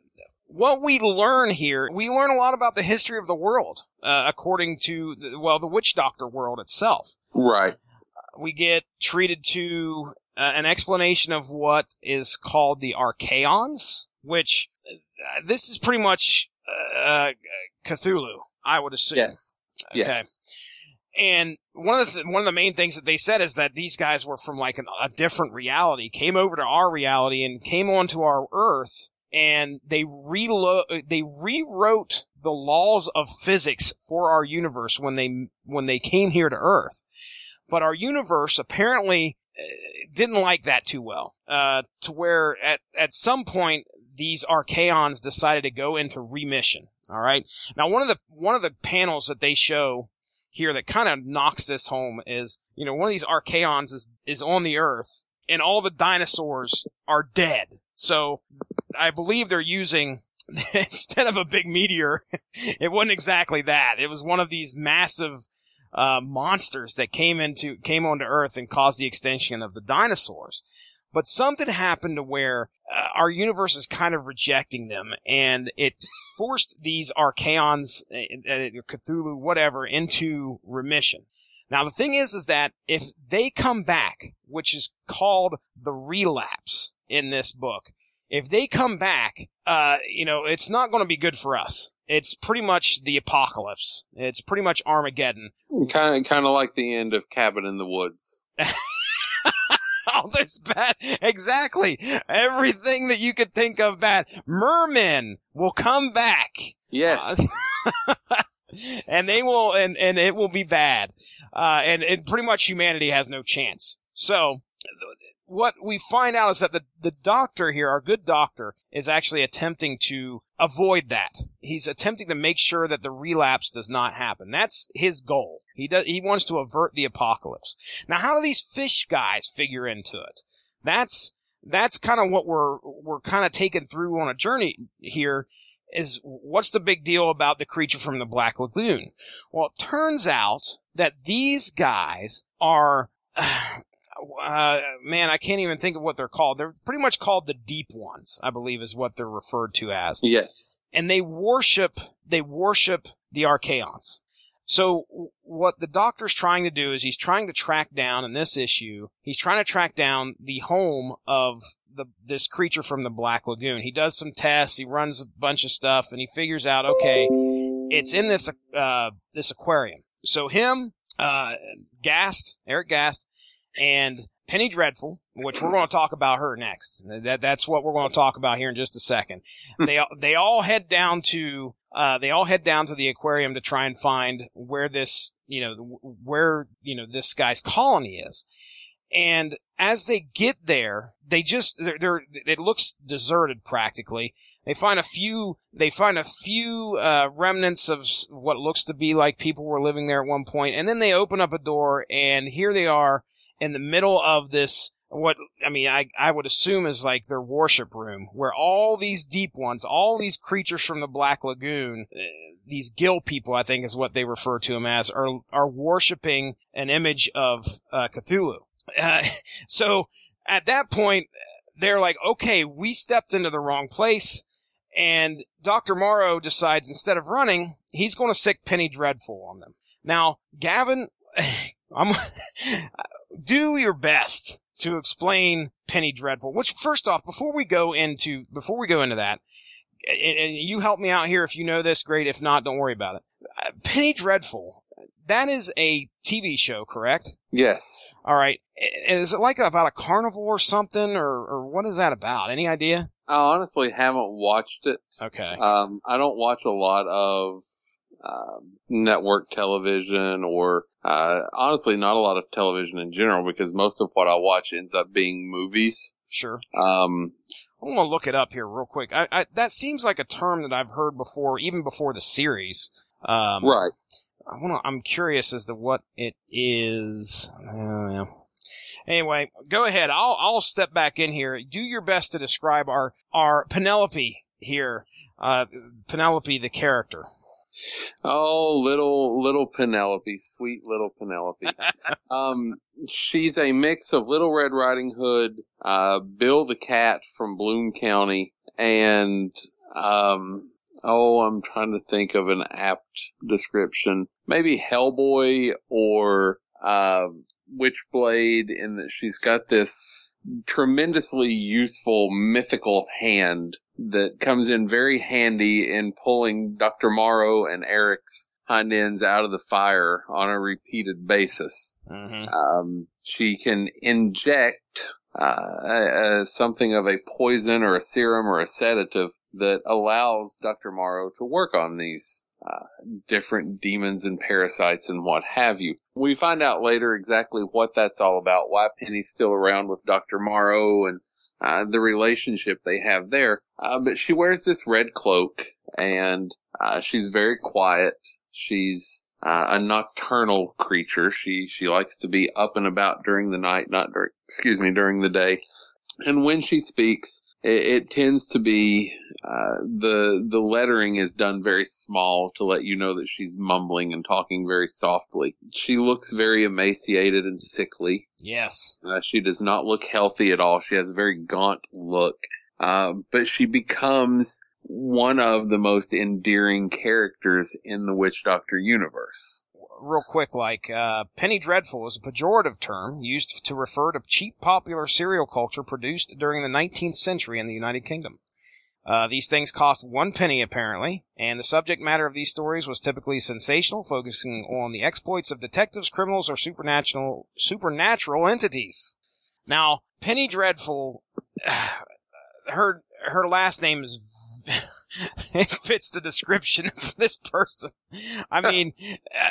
Speaker 2: What we learn here, we learn a lot about the history of the world, uh, according to, the, well, the Witch Doctor world itself.
Speaker 3: Right.
Speaker 2: We get treated to uh, an explanation of what is called the Archaons, which uh, this is pretty much uh, Cthulhu, I would assume.
Speaker 3: Yes.
Speaker 2: Okay.
Speaker 3: Yes.
Speaker 2: And one of the th- one of the main things that they said is that these guys were from like an, a different reality, came over to our reality and came onto our Earth. And they relo- they rewrote the laws of physics for our universe when they when they came here to Earth. But our universe apparently uh, didn't like that too well. Uh, to where at at some point these Archaons decided to go into remission. All right. Now one of the one of the panels that they show here that kind of knocks this home is, you know, one of these Archaons is is on the Earth and all the dinosaurs are dead. So I believe they're using, instead of a big meteor, it wasn't exactly that. It was one of these massive uh, monsters that came into came onto Earth and caused the extinction of the dinosaurs. But something happened to where uh, our universe is kind of rejecting them, and it forced these Archaons, uh, Cthulhu, whatever, into remission. Now, the thing is, is that if they come back, which is called the relapse in this book, if they come back, uh, you know, it's not going to be good for us. It's pretty much the apocalypse. It's pretty much Armageddon.
Speaker 3: Kind of, kind of like the end of Cabin in the Woods.
Speaker 2: Oh, there's bad. Exactly. Everything that you could think of bad. Mermen will come back.
Speaker 3: Yes.
Speaker 2: Uh, and they will, and, and it will be bad. Uh, and, and pretty much humanity has no chance. So, what we find out is that the, the doctor here, our good doctor, is actually attempting to avoid that. He's attempting to make sure that the relapse does not happen. That's his goal. He does, he wants to avert the apocalypse. Now, how do these fish guys figure into it? That's, that's kind of what we're, we're kind of taken through on a journey here, is what's the big deal about the creature from the Black Lagoon? Well, it turns out that these guys are, Uh, man, I can't even think of what they're called. They're pretty much called the Deep Ones, I believe is what they're referred to as.
Speaker 3: Yes.
Speaker 2: And they worship, they worship the Archaons. So what the doctor's trying to do is he's trying to track down, in this issue, he's trying to track down the home of the this creature from the Black Lagoon. He does some tests, he runs a bunch of stuff, and he figures out, okay, it's in this, uh, this aquarium. So him, uh, Gast, Eric Gast, and Penny Dreadful, which we're going to talk about her next. That that's what we're going to talk about here in just a second. they they all head down to uh they all head down to the aquarium to try and find where this you know where you know this guy's colony is. And as they get there, they just they're, they're it looks deserted practically. They find a few they find a few uh remnants of what looks to be like people were living there at one point, and then they open up a door, and here they are in the middle of this, what, I mean, I, I would assume is like their worship room, where all these deep ones, all these creatures from the Black Lagoon, uh, these gill people, I think is what they refer to them as, are, are worshiping an image of, uh, Cthulhu. Uh, so at that point, they're like, okay, we stepped into the wrong place. And Doctor Morrow decides instead of running, he's going to sick Penny Dreadful on them. Now, Gavin, I'm, do your best to explain Penny Dreadful. Which, first off, before we go into before we go into that, and you help me out here if you know this, great. If not, don't worry about it. Penny Dreadful, that is a T V show, correct?
Speaker 3: Yes.
Speaker 2: All right. Is it like about a carnival or something, or or what is that about? Any idea?
Speaker 3: I honestly haven't watched it.
Speaker 2: Okay.
Speaker 3: Um, I don't watch a lot of uh, network television or. Uh, honestly, not a lot of television in general, because most of what I watch ends up being movies.
Speaker 2: Sure.
Speaker 3: Um,
Speaker 2: I'm going to look it up here real quick. I, I, that seems like a term that I've heard before, even before the series. Um,
Speaker 3: right.
Speaker 2: I wanna, I'm curious as to what it is. Uh, anyway, go ahead. I'll, I'll step back in here. Do your best to describe our, our Penelope here. Uh, Penelope, the character.
Speaker 3: Oh, little, little Penelope, sweet little Penelope. um, she's a mix of Little Red Riding Hood, uh, Bill the Cat from Bloom County, and, um, oh, I'm trying to think of an apt description. Maybe Hellboy or, uh, Witchblade, in that she's got this tremendously useful mythical hand that comes in very handy in pulling Doctor Morrow and Eric's hind ends out of the fire on a repeated basis.
Speaker 2: Mm-hmm.
Speaker 3: Um, she can inject uh, a, a, something of a poison or a serum or a sedative that allows Doctor Morrow to work on these uh, different demons and parasites and what have you. We find out later exactly what that's all about, why Penny's still around with Doctor Morrow and uh, the relationship they have there. Uh, but she wears this red cloak, and uh, she's very quiet. She's uh, a nocturnal creature. She she likes to be up and about during the night, not during, excuse me, during the day. And when she speaks, it, it tends to be uh, the the lettering is done very small to let you know that she's mumbling and talking very softly. She looks very emaciated and sickly.
Speaker 2: Yes.
Speaker 3: Uh, she does not look healthy at all. She has a very gaunt look. Um, but she becomes one of the most endearing characters in the Witch Doctor universe.
Speaker 2: Real quick, like, uh, Penny Dreadful is a pejorative term used to refer to cheap popular serial culture produced during the nineteenth century in the United Kingdom. Uh, these things cost one penny, apparently, and the subject matter of these stories was typically sensational, focusing on the exploits of detectives, criminals, or supernatural, supernatural entities. Now, Penny Dreadful, her, her last name is, it fits the description of this person. I mean, uh,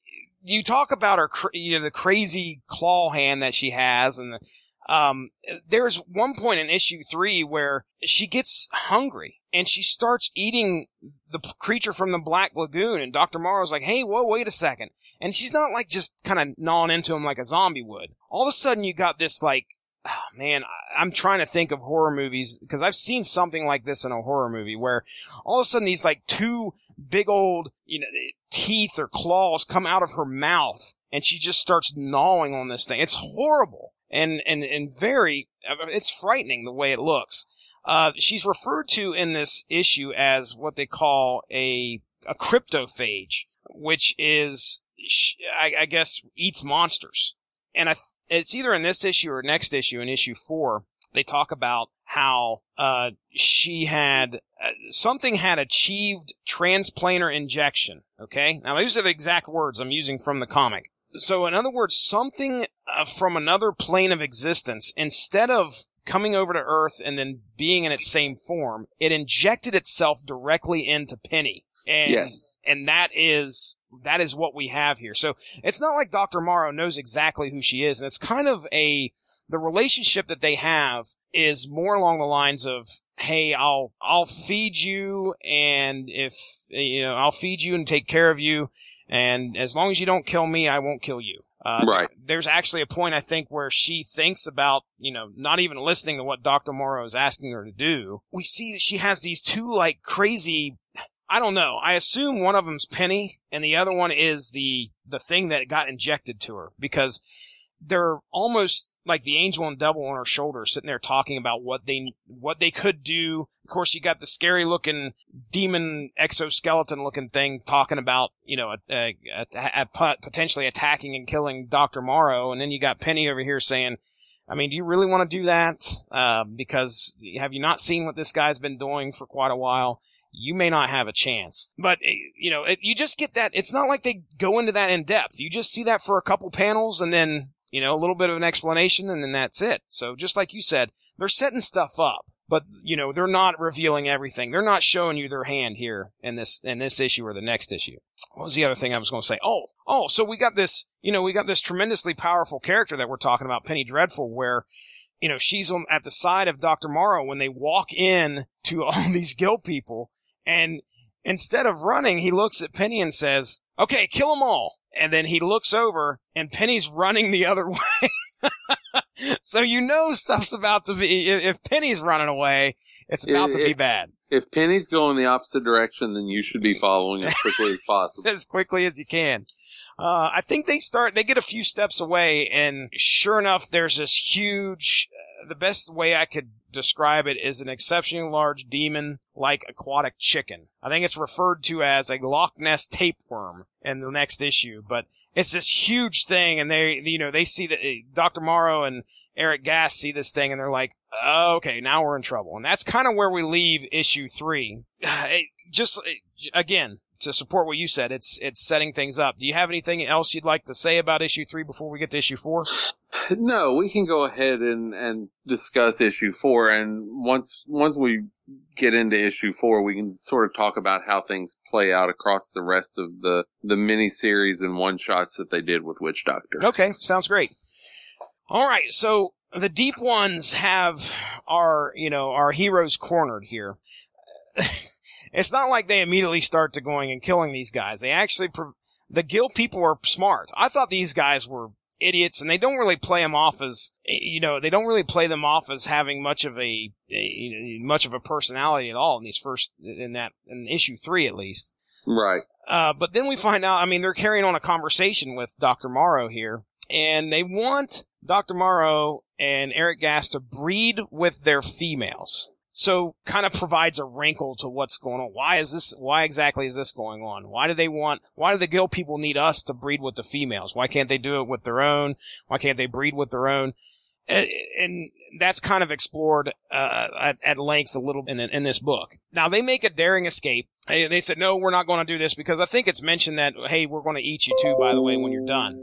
Speaker 2: you talk about her, you know, the crazy claw hand that she has, and the, um, there's one point in issue three where she gets hungry and she starts eating the creature from the Black Lagoon, and Doctor Morrow's like, hey, whoa, wait a second. And she's not like just kind of gnawing into him like a zombie would. All of a sudden you got this like, oh man, I'm trying to think of horror movies because I've seen something like this in a horror movie where all of a sudden these like two big old, you know, teeth or claws come out of her mouth and she just starts gnawing on this thing. It's horrible and, and, and very, it's frightening the way it looks. Uh, she's referred to in this issue as what they call a, a cryptophage, which is, I, I guess, eats monsters. And I th- it's either in this issue or next issue, in issue four, they talk about how uh she had, uh, something had achieved transplantar injection, okay? Now, these are the exact words I'm using from the comic. So, in other words, something uh, from another plane of existence, instead of coming over to Earth and then being in its same form, it injected itself directly into Penny. And,
Speaker 3: yes.
Speaker 2: And that is... That is what we have here. So it's not like Doctor Morrow knows exactly who she is. And it's kind of a, the relationship that they have is more along the lines of, hey, I'll, I'll feed you. And if, you know, I'll feed you and take care of you. And as long as you don't kill me, I won't kill you. Uh,
Speaker 3: right.
Speaker 2: There's actually a point, I think, where she thinks about, you know, not even listening to what Doctor Morrow is asking her to do. We see that she has these two, like, crazy, I don't know. I assume one of them's Penny, and the other one is the the thing that got injected to her, because they're almost like the angel and devil on her shoulder, sitting there talking about what they what they could do. Of course, you got the scary looking demon exoskeleton looking thing talking about, you know, a, a, a, a potentially attacking and killing Doctor Morrow, and then you got Penny over here saying, I mean, do you really want to do that? Uh, because have you not seen what this guy's been doing for quite a while? You may not have a chance. But, you know, it, you just get that. It's not like they go into that in depth. You just see that for a couple panels and then, you know, a little bit of an explanation and then that's it. So just like you said, they're setting stuff up, but, you know, they're not revealing everything. They're not showing you their hand here in this, in this issue or the next issue. What was the other thing I was going to say? Oh, oh, so we got this, you know, we got this tremendously powerful character that we're talking about, Penny Dreadful, where, you know, she's on, at the side of Doctor Morrow when they walk in to all these guild people. And instead of running, he looks at Penny and says, okay, kill them all. And then he looks over and Penny's running the other way. So you know stuff's about to be, if Penny's running away, it's about
Speaker 3: it,
Speaker 2: to be bad.
Speaker 3: If Penny's going the opposite direction, then you should be following as quickly as possible.
Speaker 2: As quickly as you can. Uh, I think they start, they get a few steps away, and sure enough, there's this huge, uh, the best way I could describe it is an exceptionally large demon-like aquatic chicken. I think it's referred to as a Loch Ness tapeworm in the next issue, but it's this huge thing, and they, you know, they see that uh, Doctor Morrow and Eric Gass see this thing, and they're like, oh, okay, now we're in trouble. And that's kind of where we leave issue three. It just, it, again, to support what you said, it's it's setting things up. Do you have anything else you'd like to say about issue three before we get to issue four?
Speaker 3: No, we can go ahead and, and discuss issue four, and once once we get into issue four, we can sort of talk about how things play out across the rest of the the mini-series and one-shots that they did with Witch Doctor.
Speaker 2: Okay, sounds great. All right, so the Deep Ones have our, you know, our heroes cornered here. It's not like they immediately start to going and killing these guys. They actually, the guild people are smart. I thought these guys were idiots, and they don't really play them off as, you know, they don't really play them off as having much of a, a much of a personality at all in these first, in that, in issue three at least.
Speaker 3: Right.
Speaker 2: Uh, but then we find out, I mean, they're carrying on a conversation with Doctor Morrow here, and they want Doctor Morrow and Eric Gass to breed with their females. So kind of provides a wrinkle to what's going on. Why is this, why exactly is this going on? Why do they want, why do the Gill people need us to breed with the females? Why can't they do it with their own? Why can't they breed with their own? And that's kind of explored uh, at, at length a little in, in this book. Now, they make a daring escape. They said, no, we're not going to do this because I think it's mentioned that, hey, we're going to eat you too, by the way, when you're done.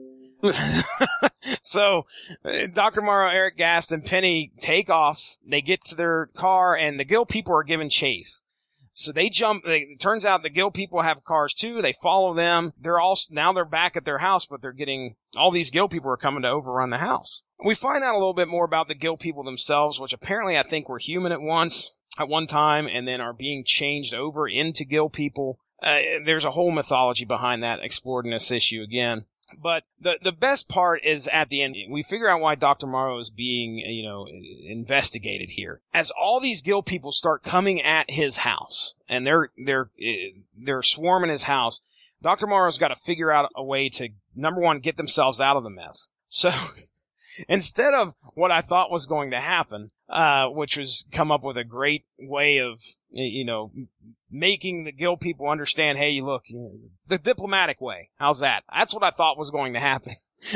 Speaker 2: So Doctor Morrow, Eric Gast, and Penny take off. They get to their car, and the Gill people are given chase. So they jump. They, it turns out the Gill people have cars too. They follow them. They're all now they're back at their house, but they're getting all these Gill people are coming to overrun the house. We find out a little bit more about the Gill people themselves, which apparently I think were human at once, at one time, and then are being changed over into Gill people. Uh, there's a whole mythology behind that explored in this issue again. But the the best part is at the end, we figure out why Doctor Morrow is being, you know, investigated here. As all these Gill people start coming at his house, and they're they're they're swarming his house, Doctor Morrow's got to figure out a way to, number one, get themselves out of the mess. So instead of what I thought was going to happen, uh, which was come up with a great way of, you know, making the Gill people understand, hey, look, you know, the diplomatic way. How's that? That's what I thought was going to happen.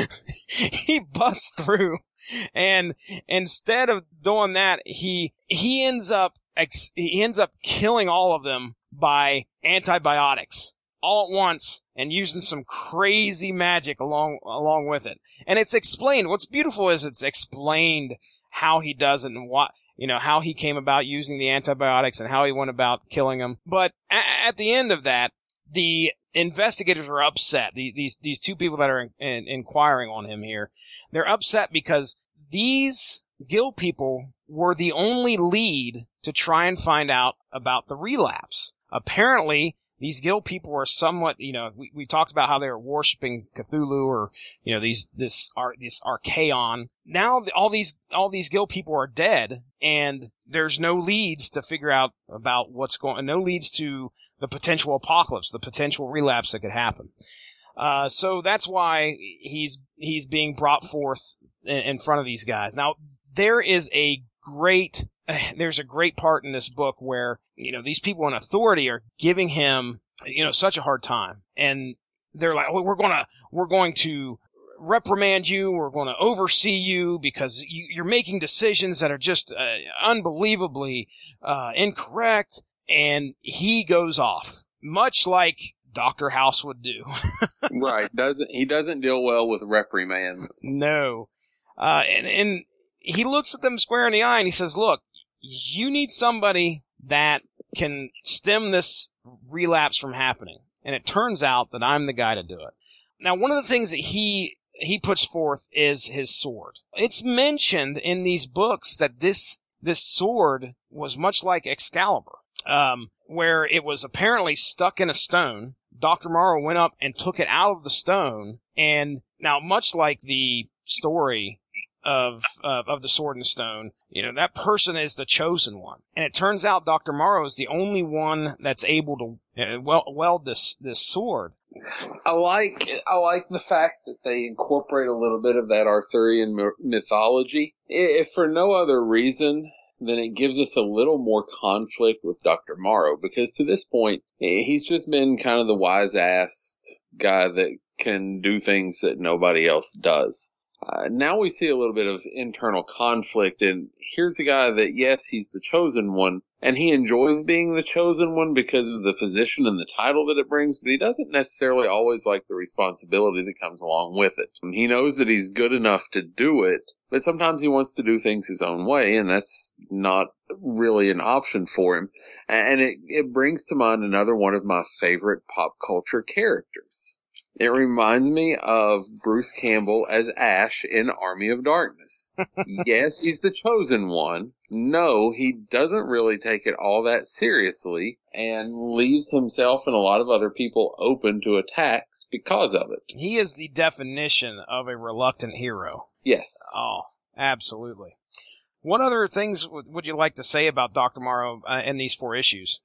Speaker 2: He busts through, and instead of doing that, he he ends up ex- he ends up killing all of them by antibiotics all at once, and using some crazy magic along along with it. And it's explained. What's beautiful is it's explained how he does it and what, you know, how he came about using the antibiotics and how he went about killing them. But a- at the end of that, the investigators are upset. The, these these two people that are in, in, inquiring on him here, they're upset because these Gill people were the only lead to try and find out about the relapse. Apparently, these Gill people are somewhat, you know, we, we talked about how they were worshiping Cthulhu or, you know, these, this, ar, this Archaon. Now, the, all these, all these Gill people are dead, and there's no leads to figure out about what's going, no leads to the potential apocalypse, the potential relapse that could happen. Uh, so that's why he's, he's being brought forth in, in front of these guys. Now, there is a great, there's a great part in this book where, you know, these people in authority are giving him, you know, such a hard time. And they're like, oh, we're going to, we're going to reprimand you. We're going to oversee you because you, you're making decisions that are just uh, unbelievably uh, incorrect. And he goes off, much like Doctor House would do.
Speaker 3: Right. Doesn't, he doesn't deal well with reprimands.
Speaker 2: No. Uh, and, and he looks at them square in the eye and he says, look, you need somebody that can stem this relapse from happening. And it turns out that I'm the guy to do it. Now, one of the things that he, he puts forth is his sword. It's mentioned in these books that this, this sword was much like Excalibur, um, where it was apparently stuck in a stone. Doctor Morrow went up and took it out of the stone. And now, much like the story of, uh, of the Sword and Stone, you know, that person is the chosen one. And it turns out Doctor Morrow is the only one that's able to uh, wel- weld this, this sword.
Speaker 3: I like, I like the fact that they incorporate a little bit of that Arthurian mythology. If for no other reason, then it gives us a little more conflict with Doctor Morrow, because to this point, he's just been kind of the wise-assed guy that can do things that nobody else does. Uh, now we see a little bit of internal conflict, and here's a guy that, yes, he's the chosen one, and he enjoys being the chosen one because of the position and the title that it brings, but he doesn't necessarily always like the responsibility that comes along with it. And he knows that he's good enough to do it, but sometimes he wants to do things his own way, and that's not really an option for him. And it, it brings to mind another one of my favorite pop culture characters. It reminds me of Bruce Campbell as Ash in Army of Darkness. Yes, he's the chosen one. No, he doesn't really take it all that seriously and leaves himself and a lot of other people open to attacks because of it.
Speaker 2: He is the definition of a reluctant hero.
Speaker 3: Yes.
Speaker 2: Oh, absolutely. What other things would you like to say about Doctor Morrow uh, in these four issues?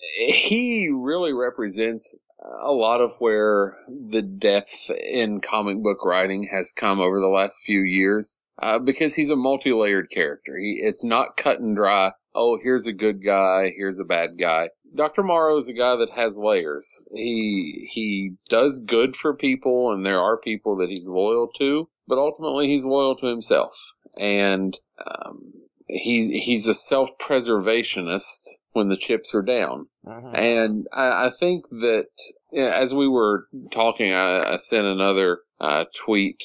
Speaker 3: He really represents a lot of where the depth in comic book writing has come over the last few years, uh, because he's a multi-layered character. He, it's not cut and dry oh, here's a good guy, here's a bad guy. Doctor Morrow is a guy that has layers. He he does good for people, and there are people that he's loyal to, but ultimately he's loyal to himself. And um, he's he's a self-preservationist when the chips are down. Uh-huh. And I, I think that yeah, as we were talking, I, I sent another uh, tweet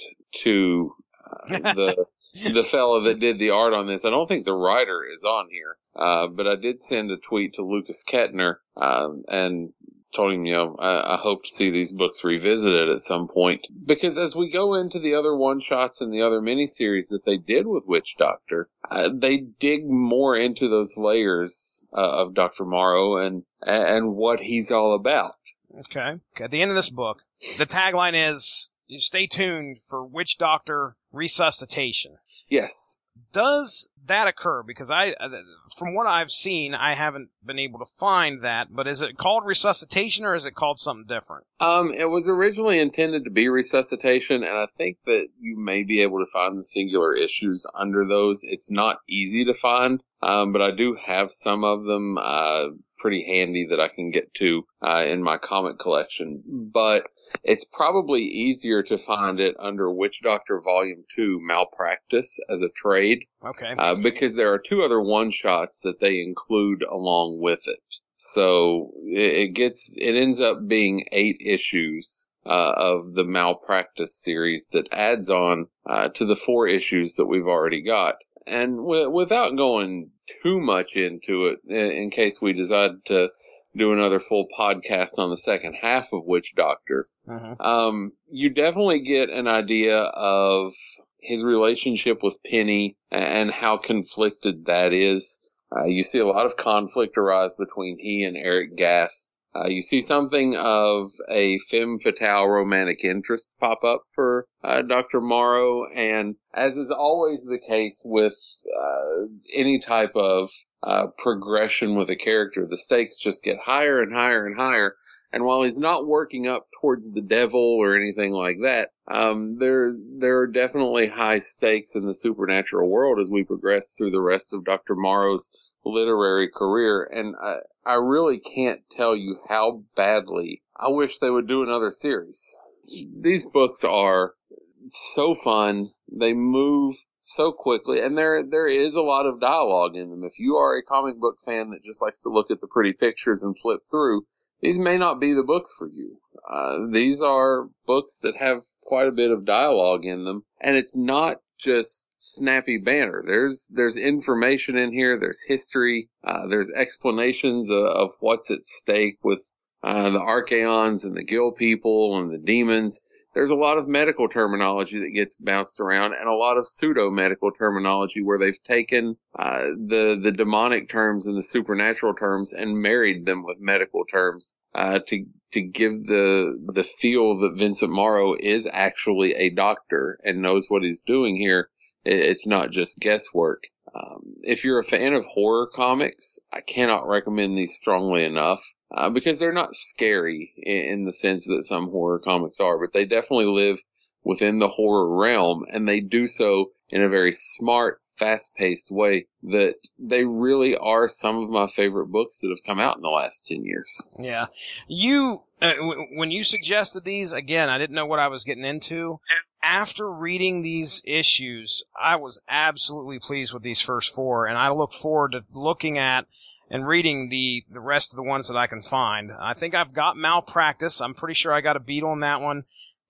Speaker 3: to uh, the the fellow that did the art on this. I don't think the writer is on here, uh, but I did send a tweet to Lucas Kettner um, and told him, you know, I, I hope to see these books revisited at some point. Because as we go into the other one-shots and the other miniseries that they did with Witch Doctor, uh, they dig more into those layers uh, of Doctor Morrow and and what he's all about.
Speaker 2: Okay. okay. At the end of this book, the tagline is, stay tuned for Witch Doctor Resuscitation.
Speaker 3: Yes.
Speaker 2: Does that occur? Because I, from what I've seen, I haven't been able to find that, but is it called Resuscitation or is it called something different?
Speaker 3: Um, it was originally intended to be Resuscitation, and I think that you may be able to find the singular issues under those. It's not easy to find, um, but I do have some of them, uh, pretty handy that I can get to, uh, in my comic collection. But it's probably easier to find it under Witch Doctor Volume two, Malpractice, as a trade.
Speaker 2: Okay.
Speaker 3: Uh, because there are two other one-shots that they include along with it. So it, it gets, it ends up being eight issues uh, of the Malpractice series that adds on uh, to the four issues that we've already got. And w- without going too much into it, in, in case we decide to do another full podcast on the second half of Witch Doctor, uh-huh. um, you definitely get an idea of his relationship with Penny and how conflicted that is. Uh, you see a lot of conflict arise between he and Eric Gast. Uh, you see something of a femme fatale romantic interest pop up for uh, Doctor Morrow, and as is always the case with uh, any type of uh, progression with a character, the stakes just get higher and higher and higher. And while he's not working up towards the devil or anything like that, um, there there are definitely high stakes in the supernatural world as we progress through the rest of Doctor Morrow's literary career. And I, I really can't tell you how badly I wish they would do another series. These books are so fun. They move so quickly, and there there is a lot of dialogue in them. If you are a comic book fan that just likes to look at the pretty pictures and flip through, these may not be the books for you. Uh, these are books that have quite a bit of dialogue in them, and it's not just snappy banter. There's there's information in here. There's history. Uh, there's explanations of, of what's at stake with uh, the Archaons and the Gill people and the demons. There's a lot of medical terminology that gets bounced around, and a lot of pseudo-medical terminology where they've taken uh, the the demonic terms and the supernatural terms and married them with medical terms uh, to to give the the feel that Vincent Morrow is actually a doctor and knows what he's doing here. It's not just guesswork. Um, if you're a fan of horror comics, I cannot recommend these strongly enough. Uh, because they're not scary in, in the sense that some horror comics are, but they definitely live within the horror realm, and they do so in a very smart, fast-paced way that they really are some of my favorite books that have come out in the last ten years.
Speaker 2: Yeah. You, uh, w- when you suggested these, again, I didn't know what I was getting into. After reading these issues, I was absolutely pleased with these first four, and I look forward to looking at and reading the, the rest of the ones that I can find. I think I've got Malpractice. I'm pretty sure I got a beat on that one.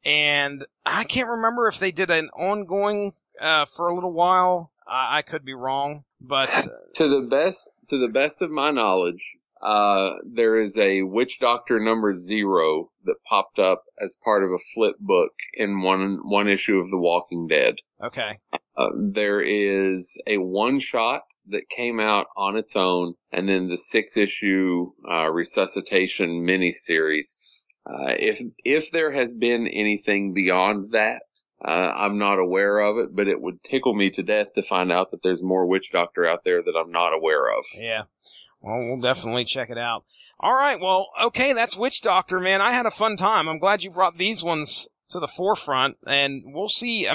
Speaker 2: And I can't remember if they did an ongoing uh, for a little while. I, I could be wrong, but uh,
Speaker 3: to the best to the best of my knowledge, uh, there is a Witch Doctor number zero that popped up as part of a flip book in one one issue of The Walking Dead.
Speaker 2: Okay.
Speaker 3: Uh, there is a one shot that came out on its own, and then the six-issue uh, Resuscitation miniseries. Uh, if if there has been anything beyond that, uh, I'm not aware of it, but it would tickle me to death to find out that there's more Witch Doctor out there that I'm not aware of.
Speaker 2: Yeah. Well, we'll definitely check it out. All right, well, okay, that's Witch Doctor, man. I had a fun time. I'm glad you brought these ones to the forefront, and we'll see. I mean,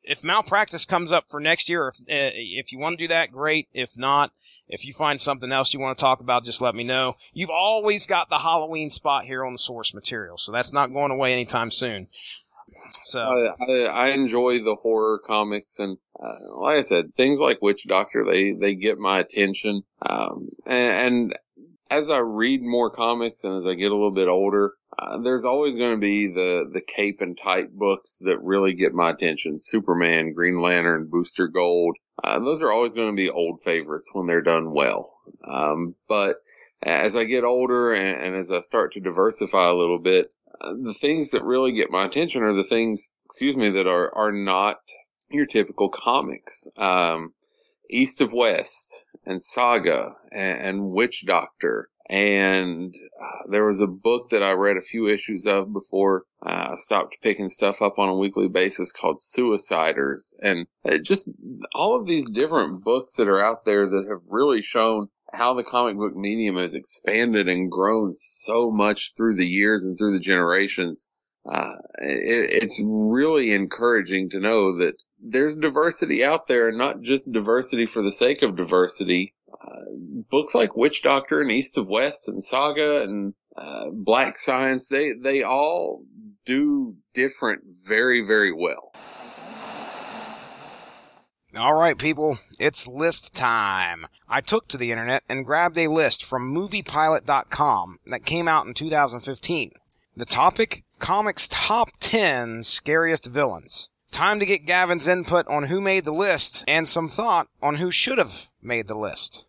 Speaker 2: if Malpractice comes up for next year, if uh, if you want to do that, great. If not, if you find something else you want to talk about, just let me know. You've always got the Halloween spot here on the source material, so that's not going away anytime soon. So
Speaker 3: I, I, I enjoy the horror comics, and uh, like I said, things like Witch Doctor, they, they get my attention. Um, and, and as I read more comics and as I get a little bit older, uh, there's always going to be the, the cape and type books that really get my attention. Superman, Green Lantern, Booster Gold. Uh, those are always going to be old favorites when they're done well. Um, but as I get older and, and as I start to diversify a little bit, uh, the things that really get my attention are the things, excuse me, that are, are not your typical comics. Um, East of West and Saga and, and Witch Doctor. And uh, there was a book that I read a few issues of before uh, I stopped picking stuff up on a weekly basis called Suiciders. And it just all of these different books that are out there that have really shown how the comic book medium has expanded and grown so much through the years and through the generations. Uh, it, it's really encouraging to know that there's diversity out there, and not just diversity for the sake of diversity. Uh, books like Witch Doctor and East of West and Saga and uh, Black Science, they, they all do different very, very well.
Speaker 2: All right, people, it's list time. I took to the internet and grabbed a list from movie pilot dot com that came out in two thousand fifteen. The topic? Comics Top ten Scariest Villains. Time to get Gavin's input on who made the list and some thought on who should have made the list.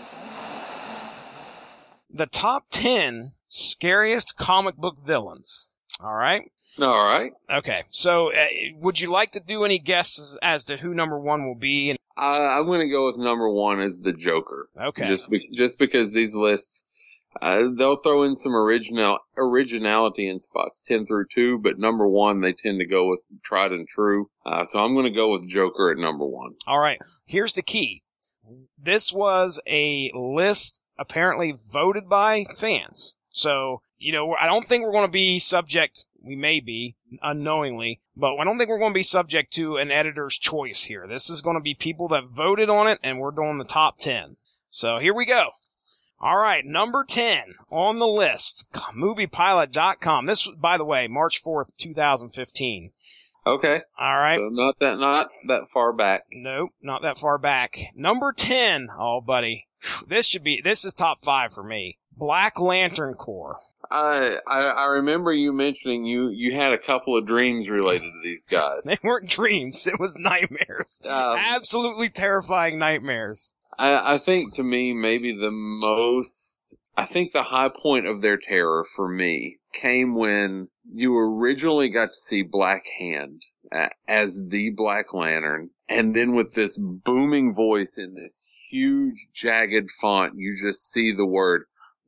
Speaker 2: The top ten scariest comic book villains. All right?
Speaker 3: All right.
Speaker 2: Okay, so uh, would you like to do any guesses as to who number one will be? And-
Speaker 3: uh, I'm going to go with number one as the Joker.
Speaker 2: Okay.
Speaker 3: Just, be- just because these lists, uh, they'll throw in some original originality in spots ten through two, but number one, they tend to go with tried and true. Uh, so I'm going to go with Joker at number one.
Speaker 2: All right, here's the key. This was a list apparently voted by fans. So, you know, I don't think we're going to be subject, we may be, unknowingly, but I don't think we're going to be subject to an editor's choice here. This is going to be people that voted on it, and we're doing the top ten. So here we go. All right, number ten on the list, movie pilot dot com. This, by the way, March fourth, twenty fifteen.
Speaker 3: Okay.
Speaker 2: All right.
Speaker 3: So not that, not that far back.
Speaker 2: Nope, not that far back. Number ten. Oh, buddy. This should be, this is top five for me. Black Lantern Corps.
Speaker 3: I, I I remember you mentioning you, you had a couple of dreams related to these guys.
Speaker 2: They weren't dreams. It was nightmares.
Speaker 3: Um,
Speaker 2: Absolutely terrifying nightmares.
Speaker 3: I, I think to me, maybe the most, I think the high point of their terror for me came when you originally got to see Black Hand uh, as the Black Lantern. And then with this booming voice in this huge jagged font, you just see the word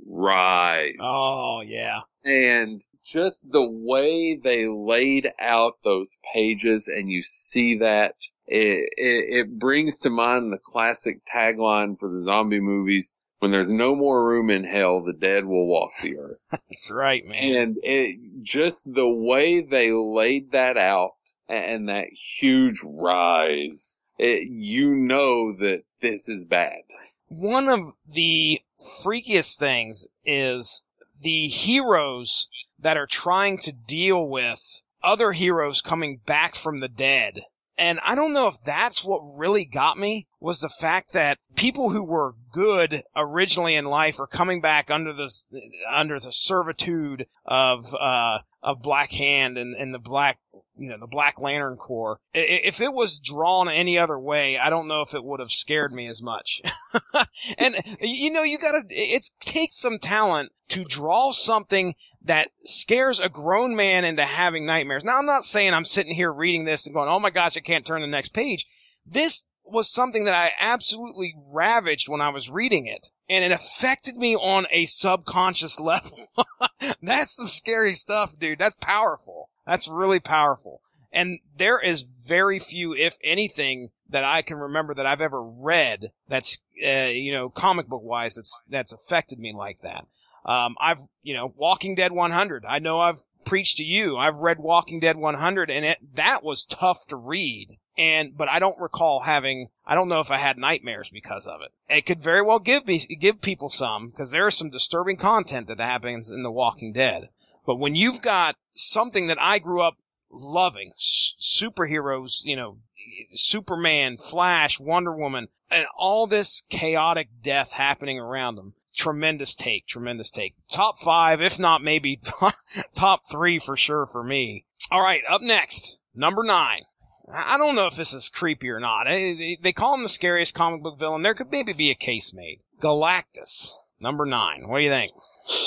Speaker 3: Rise.
Speaker 2: Oh, yeah.
Speaker 3: And just the way they laid out those pages and you see that, it, it, it brings to mind the classic tagline for the zombie movies, when there's no more room in hell, the dead will walk the earth.
Speaker 2: That's right, man.
Speaker 3: And it, just the way they laid that out and that huge rise, it, you know that this is bad.
Speaker 2: One of the freakiest things is the heroes that are trying to deal with other heroes coming back from the dead. And I don't know if that's what really got me, was the fact that people who were good originally in life are coming back under the, under the servitude of, uh, of Black Hand and, and the Black, you know, the Black Lantern Corps. If it was drawn any other way, I don't know if it would have scared me as much. And, you know, you gotta, it takes some talent to draw something that scares a grown man into having nightmares. Now, I'm not saying I'm sitting here reading this and going, oh my gosh, I can't turn the next page. This was something that I absolutely ravaged when I was reading it, and it affected me on a subconscious level. That's some scary stuff, dude. That's powerful. That's really powerful. And there is very few, if anything, that I can remember that I've ever read that's, uh, you know, comic book wise, that's, that's affected me like that. Um, I've, you know, Walking Dead one hundred. I know I've preach to you. I've read Walking Dead one hundred, and it, that was tough to read. And, but I don't recall having, I don't know if I had nightmares because of it. It could very well give me, give people some, because there is some disturbing content that happens in The Walking Dead. But when you've got something that I grew up loving, s- superheroes, you know, Superman, Flash, Wonder Woman, and all this chaotic death happening around them. Tremendous take, tremendous take. Top five, if not maybe top, top three for sure for me. All right, up next, number nine. I don't know if this is creepy or not. They, they call him the scariest comic book villain. There could maybe be a case made. Galactus, number nine. What do you think?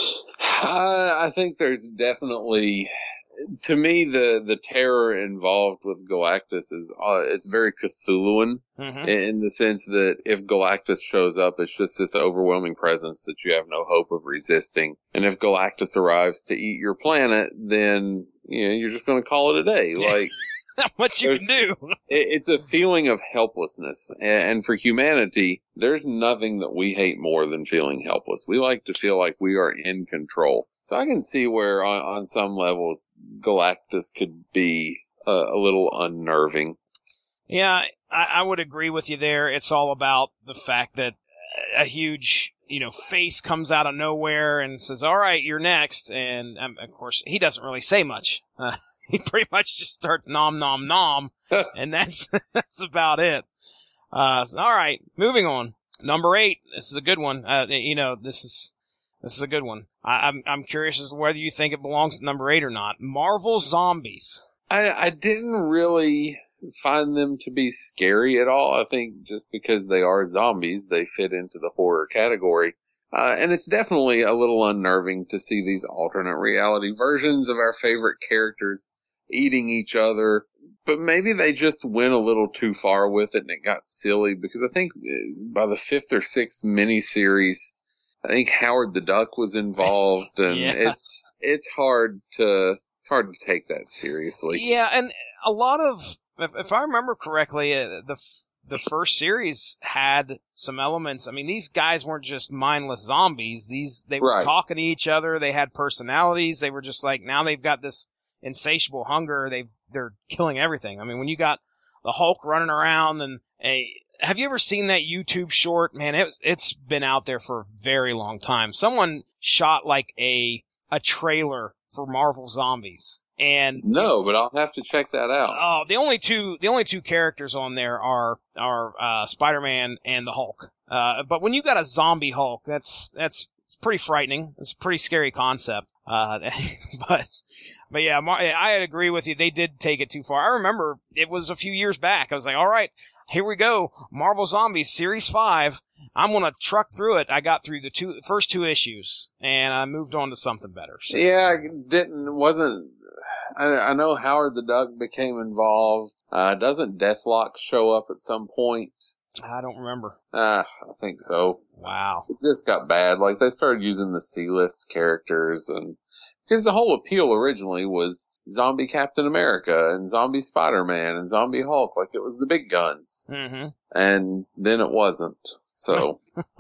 Speaker 3: Uh, I think there's definitely, to me, the, the terror involved with Galactus is uh, it's very Cthulhuan mm-hmm. in the sense that if Galactus shows up, it's just this overwhelming presence that you have no hope of resisting. And if Galactus arrives to eat your planet, then you know, you're just going to call it a day. Like.
Speaker 2: Not much you can do.
Speaker 3: It's a feeling of helplessness. And for humanity, there's nothing that we hate more than feeling helpless. We like to feel like we are in control. So I can see where on, on some levels, Galactus could be a, a little unnerving.
Speaker 2: Yeah, I, I would agree with you there. It's all about the fact that a huge, you know, face comes out of nowhere and says, all right, you're next. And um, of course, he doesn't really say much. Uh, He pretty much just starts nom nom nom, and that's that's about it. Uh, so, all right, moving on. Number eight. This is a good one. Uh, you know, this is this is a good one. I, I'm I'm curious as to whether you think it belongs at number eight or not. Marvel Zombies.
Speaker 3: I I didn't really find them to be scary at all. I think just because they are zombies, they fit into the horror category. Uh, and it's definitely a little unnerving to see these alternate reality versions of our favorite characters eating each other. But maybe they just went a little too far with it and it got silly because I think by the fifth or sixth miniseries, I think Howard the Duck was involved, and yeah. it's it's hard to it's hard to take that seriously.
Speaker 2: Yeah, and a lot of, if, if I remember correctly, uh, the the first series had some elements. I mean, these guys weren't just mindless zombies. These, they were right. talking to each other. They had personalities. They were just like, now they've got this insatiable hunger. They've, they're killing everything. I mean, when you got the Hulk running around and a, have you ever seen that YouTube short? Man, it, it's been out there for a very long time. Someone shot like a, a trailer for Marvel Zombies. And
Speaker 3: no, but I'll have to check that out.
Speaker 2: Oh, the only two, the only two characters on there are, are, uh, Spider-Man and the Hulk. Uh, but when you got a zombie Hulk, that's, that's, it's pretty frightening. It's a pretty scary concept. Uh, but, but yeah, I agree with you. They did take it too far. I remember it was a few years back. I was like, all right, here we go. Marvel Zombies Series five. I'm going to truck through it. I got through the two, first two issues and I moved on to something better. So.
Speaker 3: Yeah, I didn't, wasn't, I, I know Howard the Duck became involved. Uh, doesn't Deathlock show up at some point?
Speaker 2: I don't remember.
Speaker 3: Uh, I think so.
Speaker 2: Wow.
Speaker 3: It just got bad. Like, they started using the C-list characters, and because the whole appeal originally was Zombie Captain America and Zombie Spider-Man and Zombie Hulk. Like, it was the big guns.
Speaker 2: Mm-hmm.
Speaker 3: And then it wasn't. So.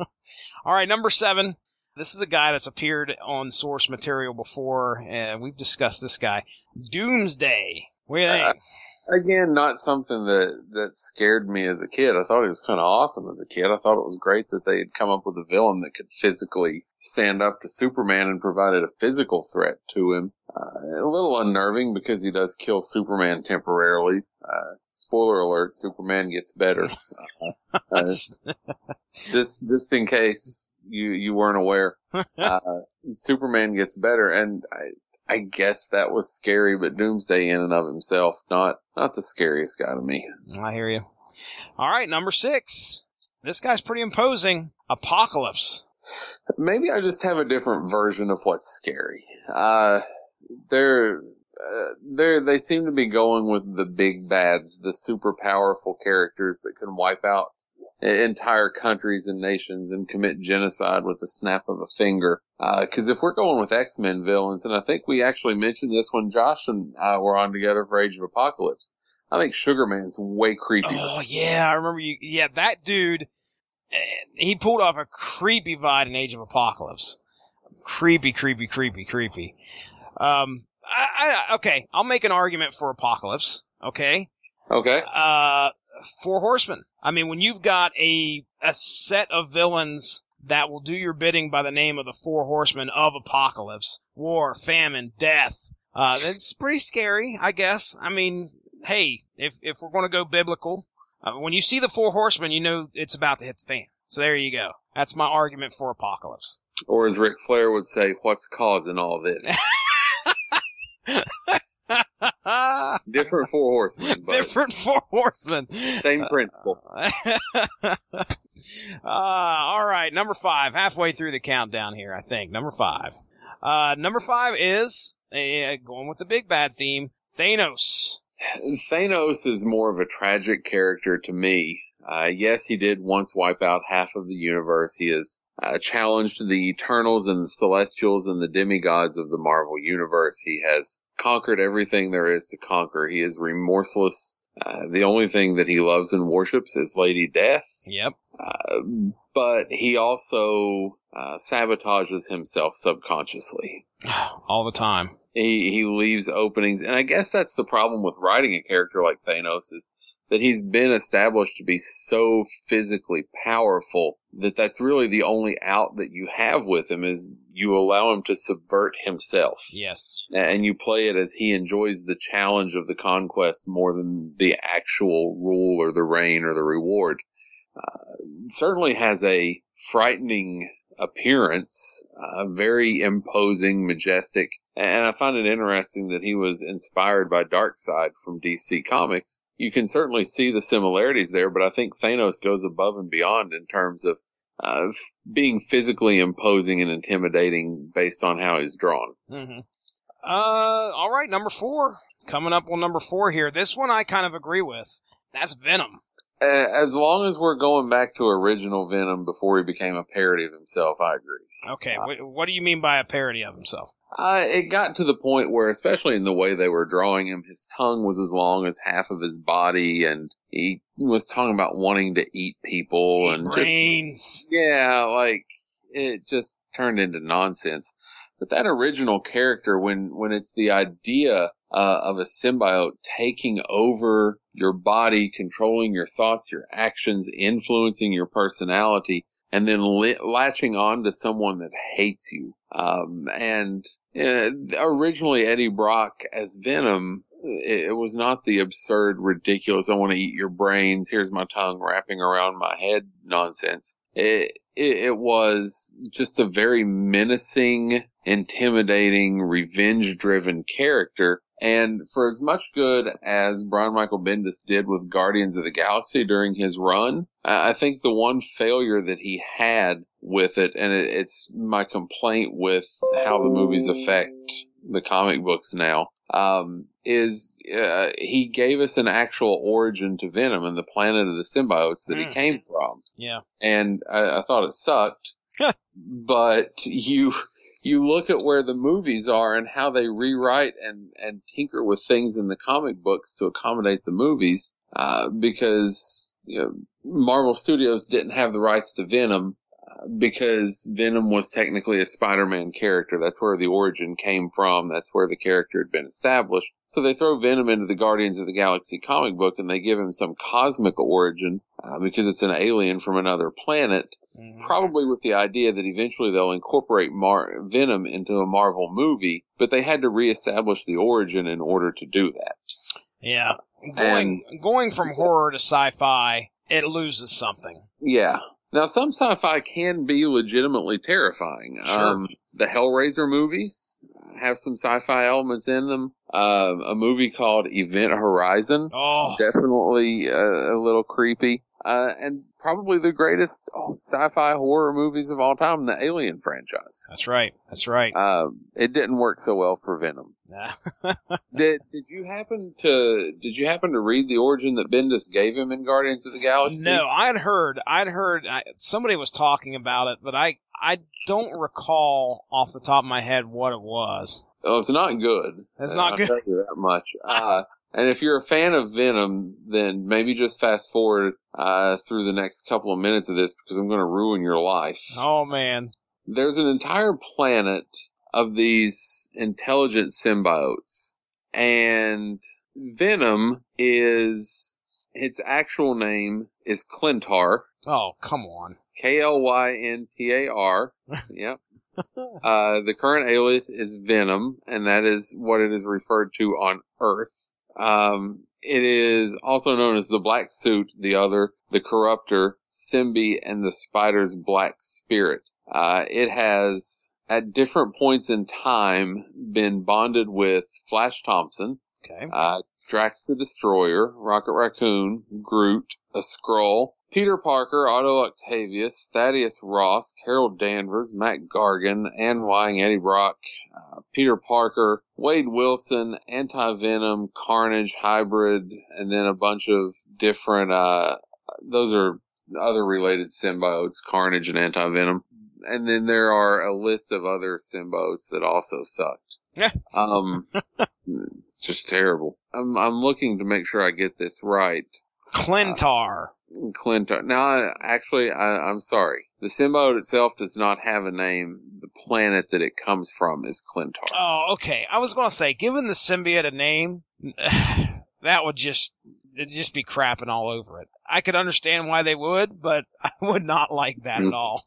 Speaker 2: All right, number seven. This is a guy that's appeared on source material before, and we've discussed this guy. Doomsday. What do you think? Uh,
Speaker 3: Again, not something that, that scared me as a kid. I thought it was kind of awesome as a kid. I thought it was great that they had come up with a villain that could physically stand up to Superman and provided a physical threat to him. Uh, a little unnerving because he does kill Superman temporarily. Uh, spoiler alert, Superman gets better. Uh, uh, just, just in case you, you weren't aware. Uh, Superman gets better, and I, I guess that was scary, but Doomsday in and of himself, not not the scariest guy to me.
Speaker 2: I hear you. All right, number six. This guy's pretty imposing. Apocalypse.
Speaker 3: Maybe I just have a different version of what's scary. Uh, they're, uh, they're, they seem to be going with the big bads, the super powerful characters that can wipe out entire countries and nations and commit genocide with the snap of a finger. Because uh, if we're going with X-Men villains, and I think we actually mentioned this when Josh and I were on together for Age of Apocalypse, I think Sugar Man's way creepier.
Speaker 2: Oh, yeah, I remember you. Yeah, that dude, he pulled off a creepy vibe in Age of Apocalypse. Creepy, creepy, creepy, creepy. Um, I, I, okay, I'll make an argument for Apocalypse. Okay.
Speaker 3: Okay.
Speaker 2: Uh, Four Horsemen. I mean, when you've got a a set of villains that will do your bidding by the name of the Four Horsemen of Apocalypse, war, famine, death, uh, it's pretty scary, I guess. I mean, hey, if if we're going to go biblical, uh, when you see the Four Horsemen, you know it's about to hit the fan. So there you go. That's my argument for Apocalypse.
Speaker 3: Or as Ric Flair would say, what's causing all this? Different Four Horsemen. But
Speaker 2: Different Four Horsemen.
Speaker 3: Same principle.
Speaker 2: uh, all right, number five. Halfway through the countdown here, I think. Number five. Uh, number five is, uh, going with the big bad theme, Thanos.
Speaker 3: Thanos is more of a tragic character to me. Uh, yes, he did once wipe out half of the universe. He has uh, challenged the Eternals and the Celestials and the demigods of the Marvel Universe. He has conquered everything there is to conquer. He is remorseless. Uh, the only thing that he loves and worships is Lady Death.
Speaker 2: Yep.
Speaker 3: Uh, but he also uh, sabotages himself subconsciously.
Speaker 2: All the time.
Speaker 3: He, he leaves openings. And I guess that's the problem with writing a character like Thanos is that he's been established to be so physically powerful that that's really the only out that you have with him is you allow him to subvert himself.
Speaker 2: Yes.
Speaker 3: And you play it as he enjoys the challenge of the conquest more than the actual rule or the reign or the reward. Uh, certainly has a frightening appearance, uh, very imposing, majestic, and I find it interesting that he was inspired by Darkseid from D C Comics. You can certainly see the similarities there, but I think Thanos goes above and beyond in terms of uh, f- being physically imposing and intimidating based on how he's drawn.
Speaker 2: Mm-hmm. Uh, all right, number four. Coming up on number four here. This one I kind of agree with. That's Venom.
Speaker 3: As long as we're going back to original Venom before he became a parody of himself, I agree.
Speaker 2: Okay, uh, what, what do you mean by a parody of himself?
Speaker 3: Uh, it got to the point where, especially in the way they were drawing him, his tongue was as long as half of his body, and he was talking about wanting to eat people
Speaker 2: eat
Speaker 3: and
Speaker 2: brains.
Speaker 3: Just, yeah, like it just turned into nonsense. But that original character, when when it's the idea uh, of a symbiote taking over your body, controlling your thoughts, your actions, influencing your personality, and then li- latching on to someone that hates you. Um, and uh, originally Eddie Brock as Venom, it, it was not the absurd, ridiculous, I want to eat your brains, here's my tongue wrapping around my head nonsense. It, it, it was just a very menacing, intimidating, revenge-driven character. And for as much good as Brian Michael Bendis did with Guardians of the Galaxy during his run, I think the one failure that he had with it, and it, it's my complaint with how the movies affect the comic books now, um, is uh, he gave us an actual origin to Venom and the planet of the symbiotes that mm. he came from.
Speaker 2: Yeah.
Speaker 3: And I, I thought it sucked, but you... You look at where the movies are and how they rewrite and, and tinker with things in the comic books to accommodate the movies, uh, because, you know, Marvel Studios didn't have the rights to Venom, uh, because Venom was technically a Spider-Man character. That's where the origin came from. That's where the character had been established. So they throw Venom into the Guardians of the Galaxy comic book and they give him some cosmic origin, uh, because it's an alien from another planet. Mm-hmm. Probably with the idea that eventually they'll incorporate Mar- Venom into a Marvel movie, but they had to reestablish the origin in order to do that.
Speaker 2: Yeah. Going, and, going from horror to sci-fi, it loses something.
Speaker 3: Yeah. Now, some sci-fi can be legitimately terrifying.
Speaker 2: Sure. Um,
Speaker 3: the Hellraiser movies have some sci-fi elements in them. Uh, a movie called Event Horizon.
Speaker 2: Oh.
Speaker 3: Definitely uh, a little creepy. Uh, and probably the greatest oh, sci-fi horror movies of all time, the Alien franchise.
Speaker 2: That's right. That's right.
Speaker 3: Um, it didn't work so well for Venom. did Did you happen to Did you happen to read the origin that Bendis gave him in Guardians of the Galaxy?
Speaker 2: No, I'd heard. I'd heard. I, somebody was talking about it, but I I don't recall off the top of my head what it was.
Speaker 3: Oh, it's not good.
Speaker 2: It's not
Speaker 3: I'll
Speaker 2: good.
Speaker 3: Tell you that much. Uh, And if you're a fan of Venom, then maybe just fast forward uh, through the next couple of minutes of this because I'm going to ruin your life.
Speaker 2: Oh, man.
Speaker 3: There's an entire planet of these intelligent symbiotes. And Venom is, its actual name is Klyntar.
Speaker 2: Oh, come on.
Speaker 3: K L Y N T A R. Yep. Uh, the current alias is Venom, and that is what it is referred to on Earth. Um, it is also known as the Black Suit, the other, the Corruptor, Symbi, and the Spider's Black Spirit. Uh, it has, at different points in time, been bonded with Flash Thompson,
Speaker 2: Okay.
Speaker 3: uh, Drax the Destroyer, Rocket Raccoon, Groot, a Skrull, Peter Parker, Otto Octavius, Thaddeus Ross, Carol Danvers, Matt Gargan, Anne Wang, Eddie Brock, uh, Peter Parker, Wade Wilson, Anti-Venom, Carnage, Hybrid, and then a bunch of different, uh, those are other related symbiotes, Carnage and Anti-Venom. And then there are a list of other symbiotes that also sucked. um, just terrible. I'm, I'm looking to make sure I get this right.
Speaker 2: Klyntar.
Speaker 3: Uh, Klyntar. Now, actually, I, I'm sorry. The symbiote itself does not have a name. The planet that it comes from is Klyntar.
Speaker 2: Oh, okay. I was going to say, giving the symbiote a name, that would just, it'd just be crapping all over it. I could understand why they would, but I would not like that at all.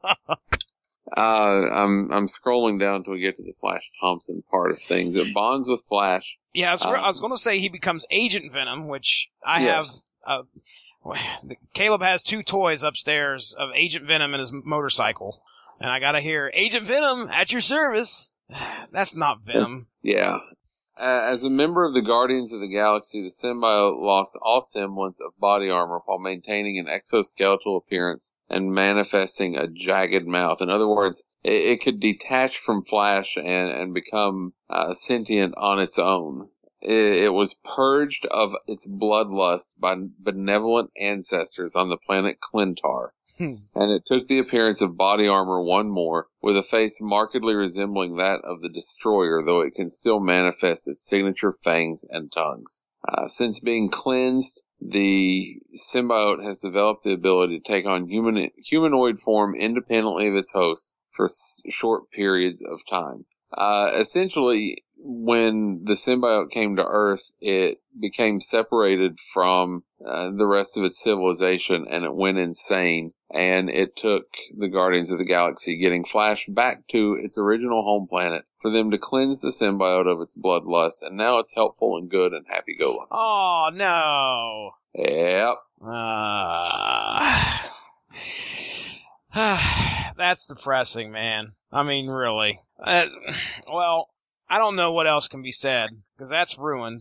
Speaker 3: Uh, I'm I'm scrolling down until we get to the Flash Thompson part of things. It bonds with Flash.
Speaker 2: Yeah, I was,
Speaker 3: um,
Speaker 2: I was going to say he becomes Agent Venom, which I
Speaker 3: yes.
Speaker 2: have. Uh, Caleb has two toys upstairs of Agent Venom and his motorcycle, and I got to hear Agent Venom at your service. That's not Venom.
Speaker 3: Yeah. Uh, as a member of the Guardians of the Galaxy, the symbiote lost all semblance of body armor while maintaining an exoskeletal appearance and manifesting a jagged mouth. In other words, it, it could detach from Flash and, and become uh, sentient on its own. It, it was purged of its bloodlust by benevolent ancestors on the planet Klyntar. And it took the appearance of body armor one more, with a face markedly resembling that of the Destroyer, though it can still manifest its signature fangs and tongues. Uh, since being cleansed, the symbiote has developed the ability to take on human humanoid form independently of its host for s- short periods of time. Uh, essentially, when the symbiote came to Earth, it became separated from uh, the rest of its civilization, and it went insane. And it took the Guardians of the Galaxy getting Flash back to its original home planet for them to cleanse the symbiote of its bloodlust, and now it's helpful and good and happy-go-lucky.
Speaker 2: Oh, no.
Speaker 3: Yep.
Speaker 2: Uh, that's depressing, man. I mean, really. Uh, well, I don't know what else can be said, because that's ruined.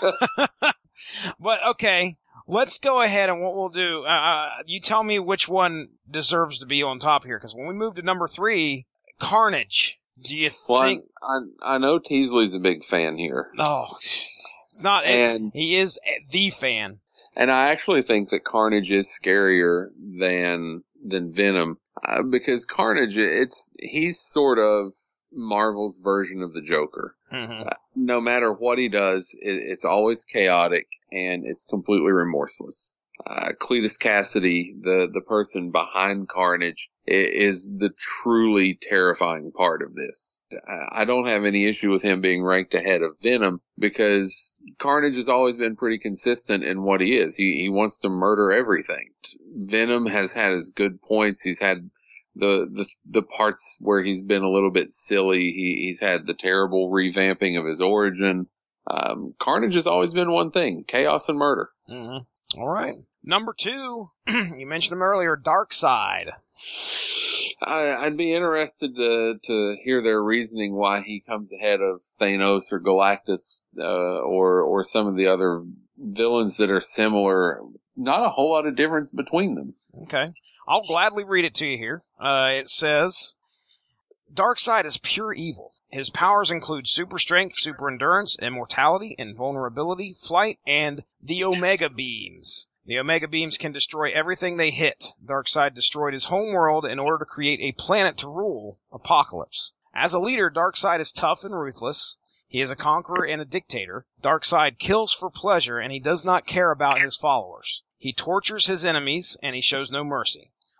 Speaker 2: But, okay. Let's go ahead and what we'll do, uh, you tell me which one deserves to be on top here, because when we move to number three, Carnage, do you
Speaker 3: well,
Speaker 2: think...
Speaker 3: I, I know Teasley's a big fan here.
Speaker 2: Oh, it's not...
Speaker 3: And,
Speaker 2: he is the fan.
Speaker 3: And I actually think that Carnage is scarier than than Venom, uh, because Carnage, it's he's sort of Marvel's version of the Joker.
Speaker 2: Mm-hmm.
Speaker 3: Uh, no matter what he does, it, it's always chaotic and it's completely remorseless. Uh, Cletus Cassidy, the, the person behind Carnage, is the truly terrifying part of this. I don't have any issue with him being ranked ahead of Venom because Carnage has always been pretty consistent in what he is. He, he wants to murder everything. Venom has had his good points. He's had The, the the parts where he's been a little bit silly. He, he's had the terrible revamping of his origin. Um, Carnage has always been one thing: chaos and murder.
Speaker 2: Mm-hmm. All right. Number two, you mentioned him earlier, Darkseid.
Speaker 3: I, I'd be interested to to hear their reasoning why he comes ahead of Thanos or Galactus uh, or or some of the other villains that are similar. Not a whole lot of difference between them.
Speaker 2: Okay. I'll gladly read it to you here. Uh, it says, Darkseid is pure evil. His powers include super strength, super endurance, immortality, invulnerability, flight, and the Omega Beams. The Omega Beams can destroy everything they hit. Darkseid destroyed his home world in order to create a planet to rule, Apokolips. As a leader, Darkseid is tough and ruthless. He is a conqueror and a dictator. Darkseid kills for pleasure, and he does not care about his followers. He tortures his enemies, and he shows no mercy.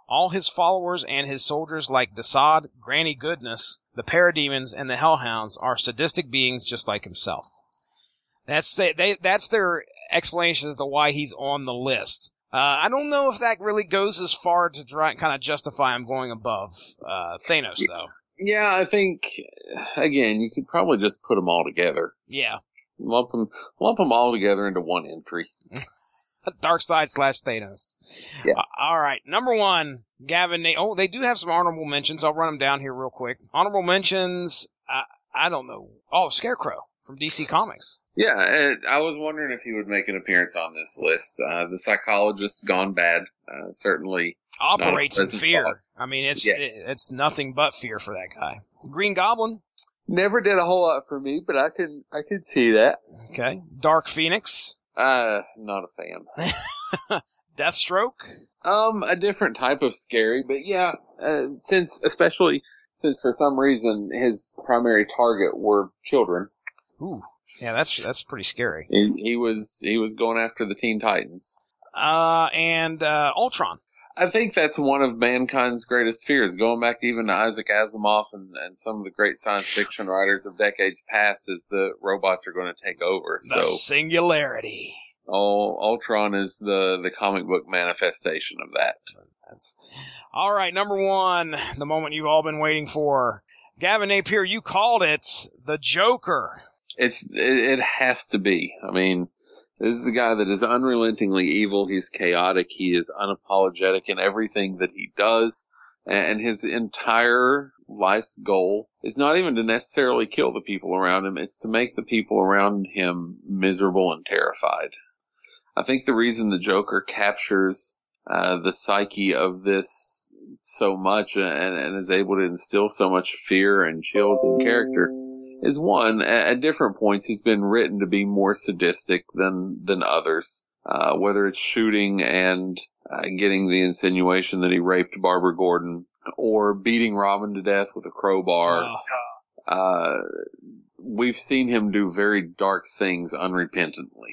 Speaker 2: All his followers and his soldiers like Desaad, Granny Goodness, the Parademons, and the Hellhounds are sadistic beings just like himself. That's they, they that's their explanation as to why he's on the list. Uh, I don't know if that really goes as far to try kind of justify him going above uh, Thanos, though.
Speaker 3: Yeah, I think, again, you could probably just put them all together.
Speaker 2: Yeah.
Speaker 3: Lump them, lump them all together into one entry.
Speaker 2: Darkseid slash Thanos.
Speaker 3: Yeah.
Speaker 2: Uh, all right. Number one, Gavin. Na- oh, they do have some honorable mentions. I'll run them down here real quick. Honorable mentions, uh, I don't know. Oh, Scarecrow from D C Comics.
Speaker 3: Yeah, and I was wondering if he would make an appearance on this list. Uh, the psychologist gone bad, uh, certainly
Speaker 2: operates in fear.
Speaker 3: Thought.
Speaker 2: I mean, it's
Speaker 3: yes.
Speaker 2: it, it's nothing but fear for that guy. Green Goblin.
Speaker 3: Never did a whole lot for me, but I can I can see that.
Speaker 2: Okay. Dark Phoenix.
Speaker 3: Uh, not a fan.
Speaker 2: Deathstroke.
Speaker 3: Um, a different type of scary, but yeah, uh, since especially since for some reason his primary target were children.
Speaker 2: Ooh, yeah, that's that's pretty scary.
Speaker 3: He, he was he was going after the Teen Titans.
Speaker 2: Uh, and uh, Ultron.
Speaker 3: I think that's one of mankind's greatest fears. Going back even to Isaac Asimov and, and some of the great science fiction writers of decades past, is the robots are going to take over.
Speaker 2: The
Speaker 3: so
Speaker 2: singularity.
Speaker 3: Ul- Ultron is the, the comic book manifestation of that.
Speaker 2: That's all right. Number one, the moment you've all been waiting for. Gavin Napier, you called it the Joker.
Speaker 3: It's it, it has to be. I mean, this is a guy that is unrelentingly evil. He's chaotic. He is unapologetic in everything that he does. And his entire life's goal is not even to necessarily kill the people around him. It's to make the people around him miserable and terrified. I think the reason the Joker captures uh, the psyche of this so much and, and is able to instill so much fear and chills in character is, one, at different points he's been written to be more sadistic than than others. Uh, whether it's shooting and uh, getting the insinuation that he raped Barbara Gordon, or beating Robin to death with a crowbar. Oh. Uh, we've seen him do very dark things unrepentantly.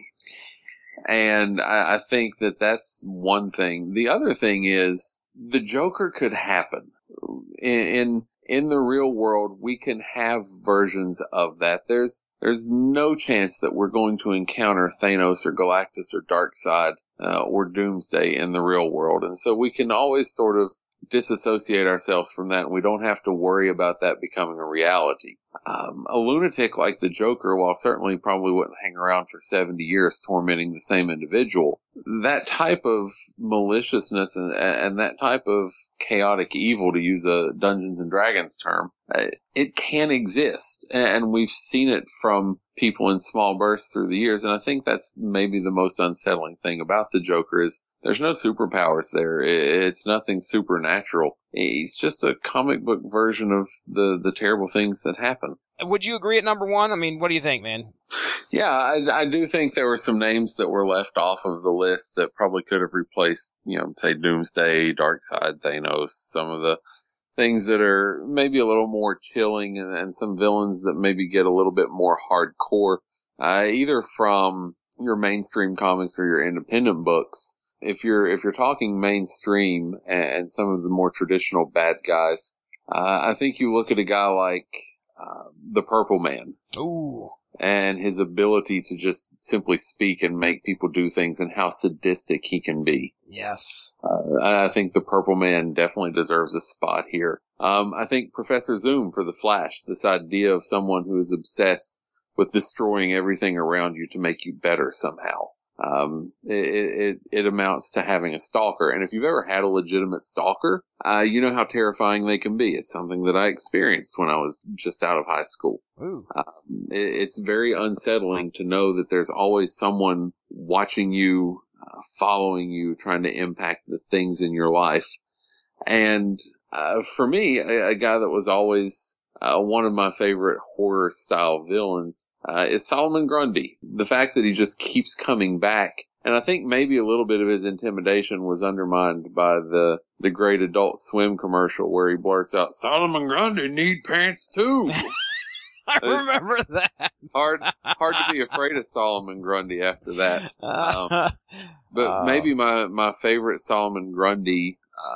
Speaker 3: And I, I think that that's one thing. The other thing is, the Joker could happen. In, in In the real world, we can have versions of that. There's there's no chance that we're going to encounter Thanos or Galactus or Darkseid uh, or Doomsday in the real world. And so we can always sort of disassociate ourselves from that, and we don't have to worry about that becoming a reality. Um, a lunatic like the Joker, while certainly probably wouldn't hang around for seventy years tormenting the same individual, that type of maliciousness and, and that type of chaotic evil, to use a Dungeons and Dragons term, uh, it can exist. And we've seen it from people in small bursts through the years. And I think that's maybe the most unsettling thing about the Joker is there's no superpowers there. It's nothing supernatural. He's just a comic book version of the, the terrible things that happen.
Speaker 2: Would you agree at number one? I mean, what do you think, man?
Speaker 3: Yeah, I, I do think there were some names that were left off of the list that probably could have replaced, you know, say Doomsday, Darkseid, Thanos, some of the things that are maybe a little more chilling, and, and some villains that maybe get a little bit more hardcore, uh, either from your mainstream comics or your independent books. If you're if you're talking mainstream and, and some of the more traditional bad guys, uh, I think you look at a guy like uh, the Purple Man.
Speaker 2: Ooh.
Speaker 3: And his ability to just simply speak and make people do things, and how sadistic he can be.
Speaker 2: Yes.
Speaker 3: Uh, I think the Purple Man definitely deserves a spot here. Um, I think Professor Zoom for the Flash, this idea of someone who is obsessed with destroying everything around you to make you better somehow. Um, it, it, it amounts to having a stalker. And if you've ever had a legitimate stalker, uh, you know how terrifying they can be. It's something that I experienced when I was just out of high school.
Speaker 2: Ooh.
Speaker 3: Um, it, it's very unsettling to know that there's always someone watching you, uh, following you, trying to impact the things in your life. And, uh, for me, a, a guy that was always, Uh, one of my favorite horror style villains uh, is Solomon Grundy. The fact that he just keeps coming back, and I think maybe a little bit of his intimidation was undermined by the the Great Adult Swim commercial where he blurts out, "Solomon Grundy need pants too."
Speaker 2: I remember that.
Speaker 3: Hard, hard to be afraid of Solomon Grundy after that. Um, but
Speaker 2: uh,
Speaker 3: maybe my my favorite Solomon Grundy Uh,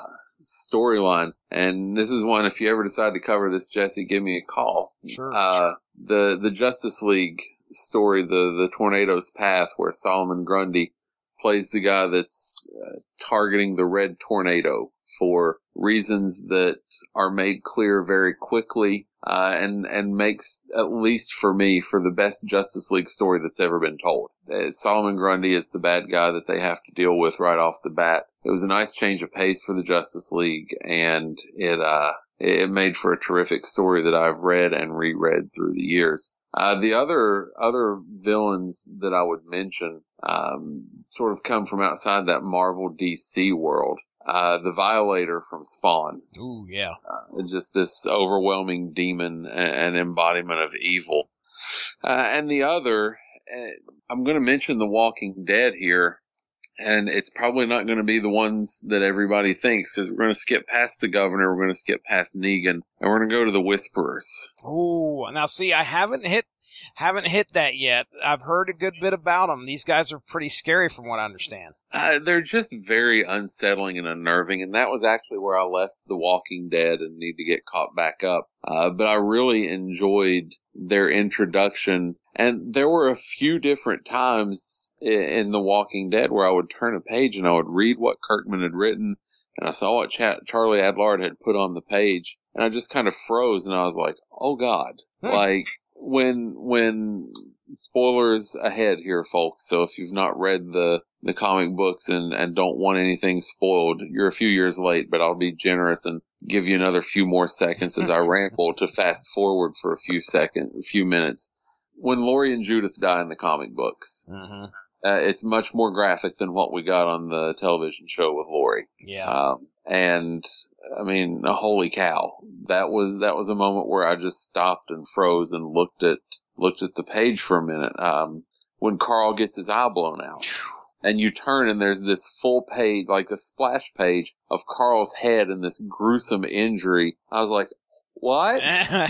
Speaker 3: storyline. And this is one, if you ever decide to cover this, Jesse, give me a call.
Speaker 2: Sure.
Speaker 3: Uh, the, the Justice League story, the, the Tornado's Path, where Solomon Grundy plays the guy that's uh, targeting the Red Tornado for reasons that are made clear very quickly, uh, and, and makes, at least for me, for the best Justice League story that's ever been told. Uh, Solomon Grundy is the bad guy that they have to deal with right off the bat. It was a nice change of pace for the Justice League, and it, uh, it made for a terrific story that I've read and reread through the years. Uh, the other, other villains that I would mention, um, sort of come from outside that Marvel D C world. Uh, the Violator from Spawn.
Speaker 2: Ooh, yeah.
Speaker 3: Uh, just this overwhelming demon and, and embodiment of evil. Uh, and the other, uh, I'm going to mention The Walking Dead here, and it's probably not going to be the ones that everybody thinks, because we're going to skip past the Governor, we're going to skip past Negan, and we're going to go to the Whisperers.
Speaker 2: Ooh, now see, I haven't hit, haven't hit that yet. I've heard a good bit about them. These guys are pretty scary from what I understand.
Speaker 3: Uh, they're just very unsettling and unnerving, and that was actually where I left The Walking Dead and need to get caught back up. Uh, but I really enjoyed their introduction, and there were a few different times in, in The Walking Dead where I would turn a page and I would read what Kirkman had written, and I saw what Ch- Charlie Adlard had put on the page, and I just kind of froze, and I was like, oh God. Like, when, when, spoilers ahead here, folks, so if you've not read the, the comic books and, and don't want anything spoiled, you're a few years late, but I'll be generous and give you another few more seconds as I ramble to fast forward for a few seconds, a few minutes. When Laurie and Judith die in the comic books,
Speaker 2: Mm-hmm.
Speaker 3: uh, it's much more graphic than what we got on the television show with Laurie.
Speaker 2: Yeah.
Speaker 3: Um, and I mean, holy cow, that was, that was a moment where I just stopped and froze and looked at, looked at the page for a minute. Um, when Carl gets his eye blown out. And you turn and there's this full page, like a splash page of Carl's head and this gruesome injury. I was like, what?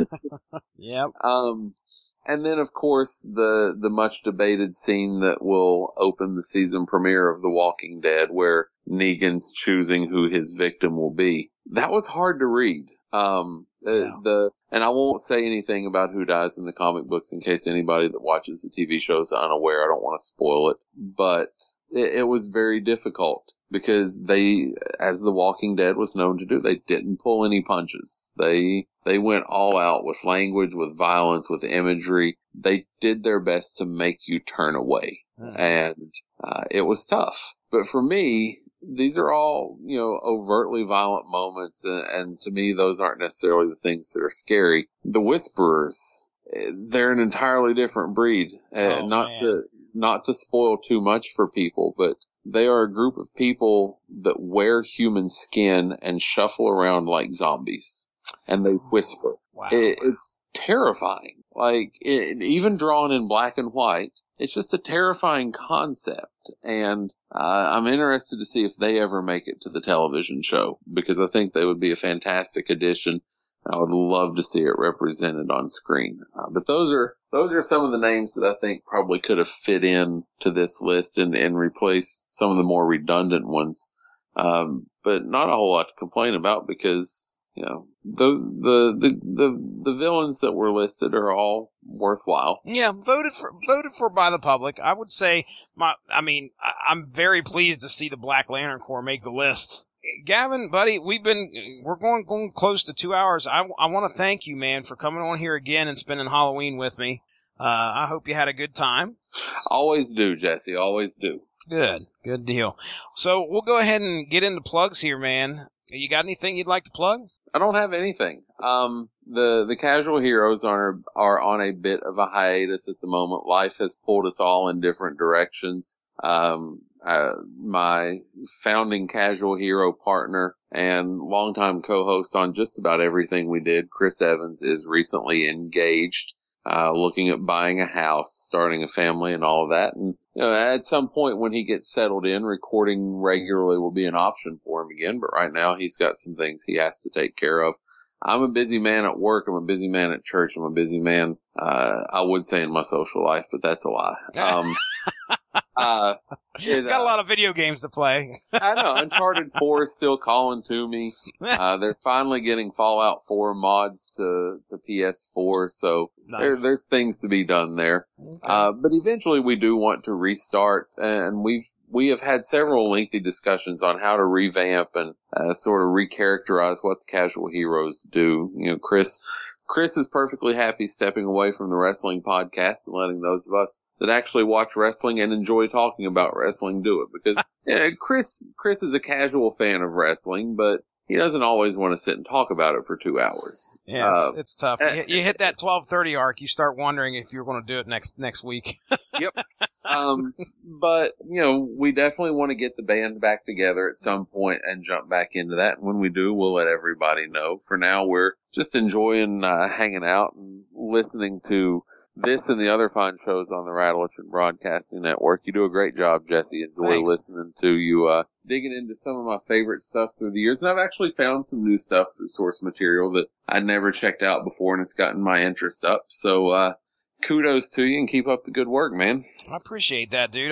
Speaker 2: Yep.
Speaker 3: Um, and then of course the, the much debated scene that will open the season premiere of The Walking Dead, where Negan's choosing who his victim will be. That was hard to read. Um,
Speaker 2: Yeah.
Speaker 3: the, the, and I won't say anything about who dies in the comic books in case anybody that watches the T V show is unaware. I don't want to spoil it, but it, it was very difficult because they, as The Walking Dead was known to do, they didn't pull any punches. They, they went all out with language, with violence, with imagery. They did their best to make you turn away.
Speaker 2: Mm.
Speaker 3: And, uh, it was tough. But for me, these are all, you know, overtly violent moments, and, and to me, those aren't necessarily the things that are scary. The Whisperers, they're an entirely different breed. Uh,
Speaker 2: Oh,
Speaker 3: not
Speaker 2: man.
Speaker 3: to not to spoil too much for people, but they are a group of people that wear human skin and shuffle around like zombies, and they whisper.
Speaker 2: Wow.
Speaker 3: It, it's terrifying. Like, it, even drawn in black and white, it's just a terrifying concept. And uh, I'm interested to see if they ever make it to the television show, because I think they would be a fantastic addition. I would love to see it represented on screen. Uh, but those are those are some of the names that I think probably could have fit in to this list and, and replaced some of the more redundant ones. Um, but not a whole lot to complain about, because, you know, those the, the the the villains that were listed are all worthwhile.
Speaker 2: Yeah, voted for voted for by the public. I would say my. I mean, I, I'm very pleased to see the Black Lantern Corps make the list. Gavin, buddy, we've been we're going going close to two hours. I I want to thank you, man, for coming on here again and spending Halloween with me. Uh, I hope you had a good time.
Speaker 3: Always do, Jesse. Always do.
Speaker 2: Good, good deal. So we'll go ahead and get into plugs here, man. You got anything you'd like to plug?
Speaker 3: I don't have anything. Um, the, the Casual Heroes are, are on a bit of a hiatus at the moment. Life has pulled us all in different directions. Um, uh, my founding Casual Hero partner and longtime co-host on just about everything we did, Chris Evans, is recently engaged, uh, looking at buying a house, starting a family, and all of that. And, you know, at some point when he gets settled in, recording regularly will be an option for him again. But right now he's got some things he has to take care of. I'm a busy man at work. I'm a busy man at church. I'm a busy man, uh, I would say in my social life, but that's a lie. Um, Uh, it,
Speaker 2: Got a
Speaker 3: uh,
Speaker 2: lot of video games to play.
Speaker 3: I know. Uncharted four is still calling to me. Uh, they're finally getting Fallout four mods to, to P S four, so
Speaker 2: Nice.
Speaker 3: there, there's things to be done there.
Speaker 2: Okay.
Speaker 3: Uh, but eventually we do want to restart, and we've, we have had several lengthy discussions on how to revamp and uh, sort of recharacterize what the Casual Heroes do. You know, Chris, Chris is perfectly happy stepping away from the wrestling podcast and letting those of us that actually watch wrestling and enjoy talking about wrestling do it, because yeah, Chris, Chris is a casual fan of wrestling, but he doesn't always want to sit and talk about it for two hours.
Speaker 2: Yeah,
Speaker 3: Uh,
Speaker 2: it's, it's tough. You, you hit that twelve thirty arc, you start wondering if you're going to do it next next week.
Speaker 3: Yep. Um, but, you know, we definitely want to get the band back together at some point and jump back into that. And when we do, we'll let everybody know. For now, we're just enjoying uh, hanging out and listening to this and the other fine shows on the Rattleton Broadcasting Network. You do a great job, Jesse. Enjoy
Speaker 2: Thanks.
Speaker 3: listening to you, uh, digging into some of my favorite stuff through the years. And I've actually found some new stuff through source material that I'd never checked out before, and it's gotten my interest up. So, uh, kudos to you and keep up the good work, man.
Speaker 2: I appreciate that, dude.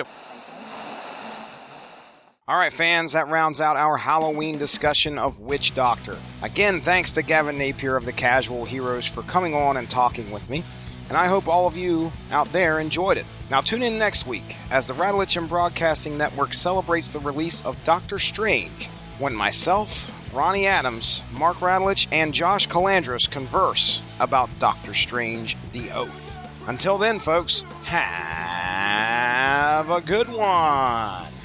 Speaker 2: All right, fans, that rounds out our Halloween discussion of Witch Doctor. Again, thanks to Gavin Napier of the Casual Heroes for coming on and talking with me. And I hope all of you out there enjoyed it. Now tune in next week as the Rattleton Broadcasting Network celebrates the release of Doctor Strange, when myself, Ronnie Adams, Mark Rattlich, and Josh Calandros converse about Doctor Strange The Oath. Until then, folks, have a good one.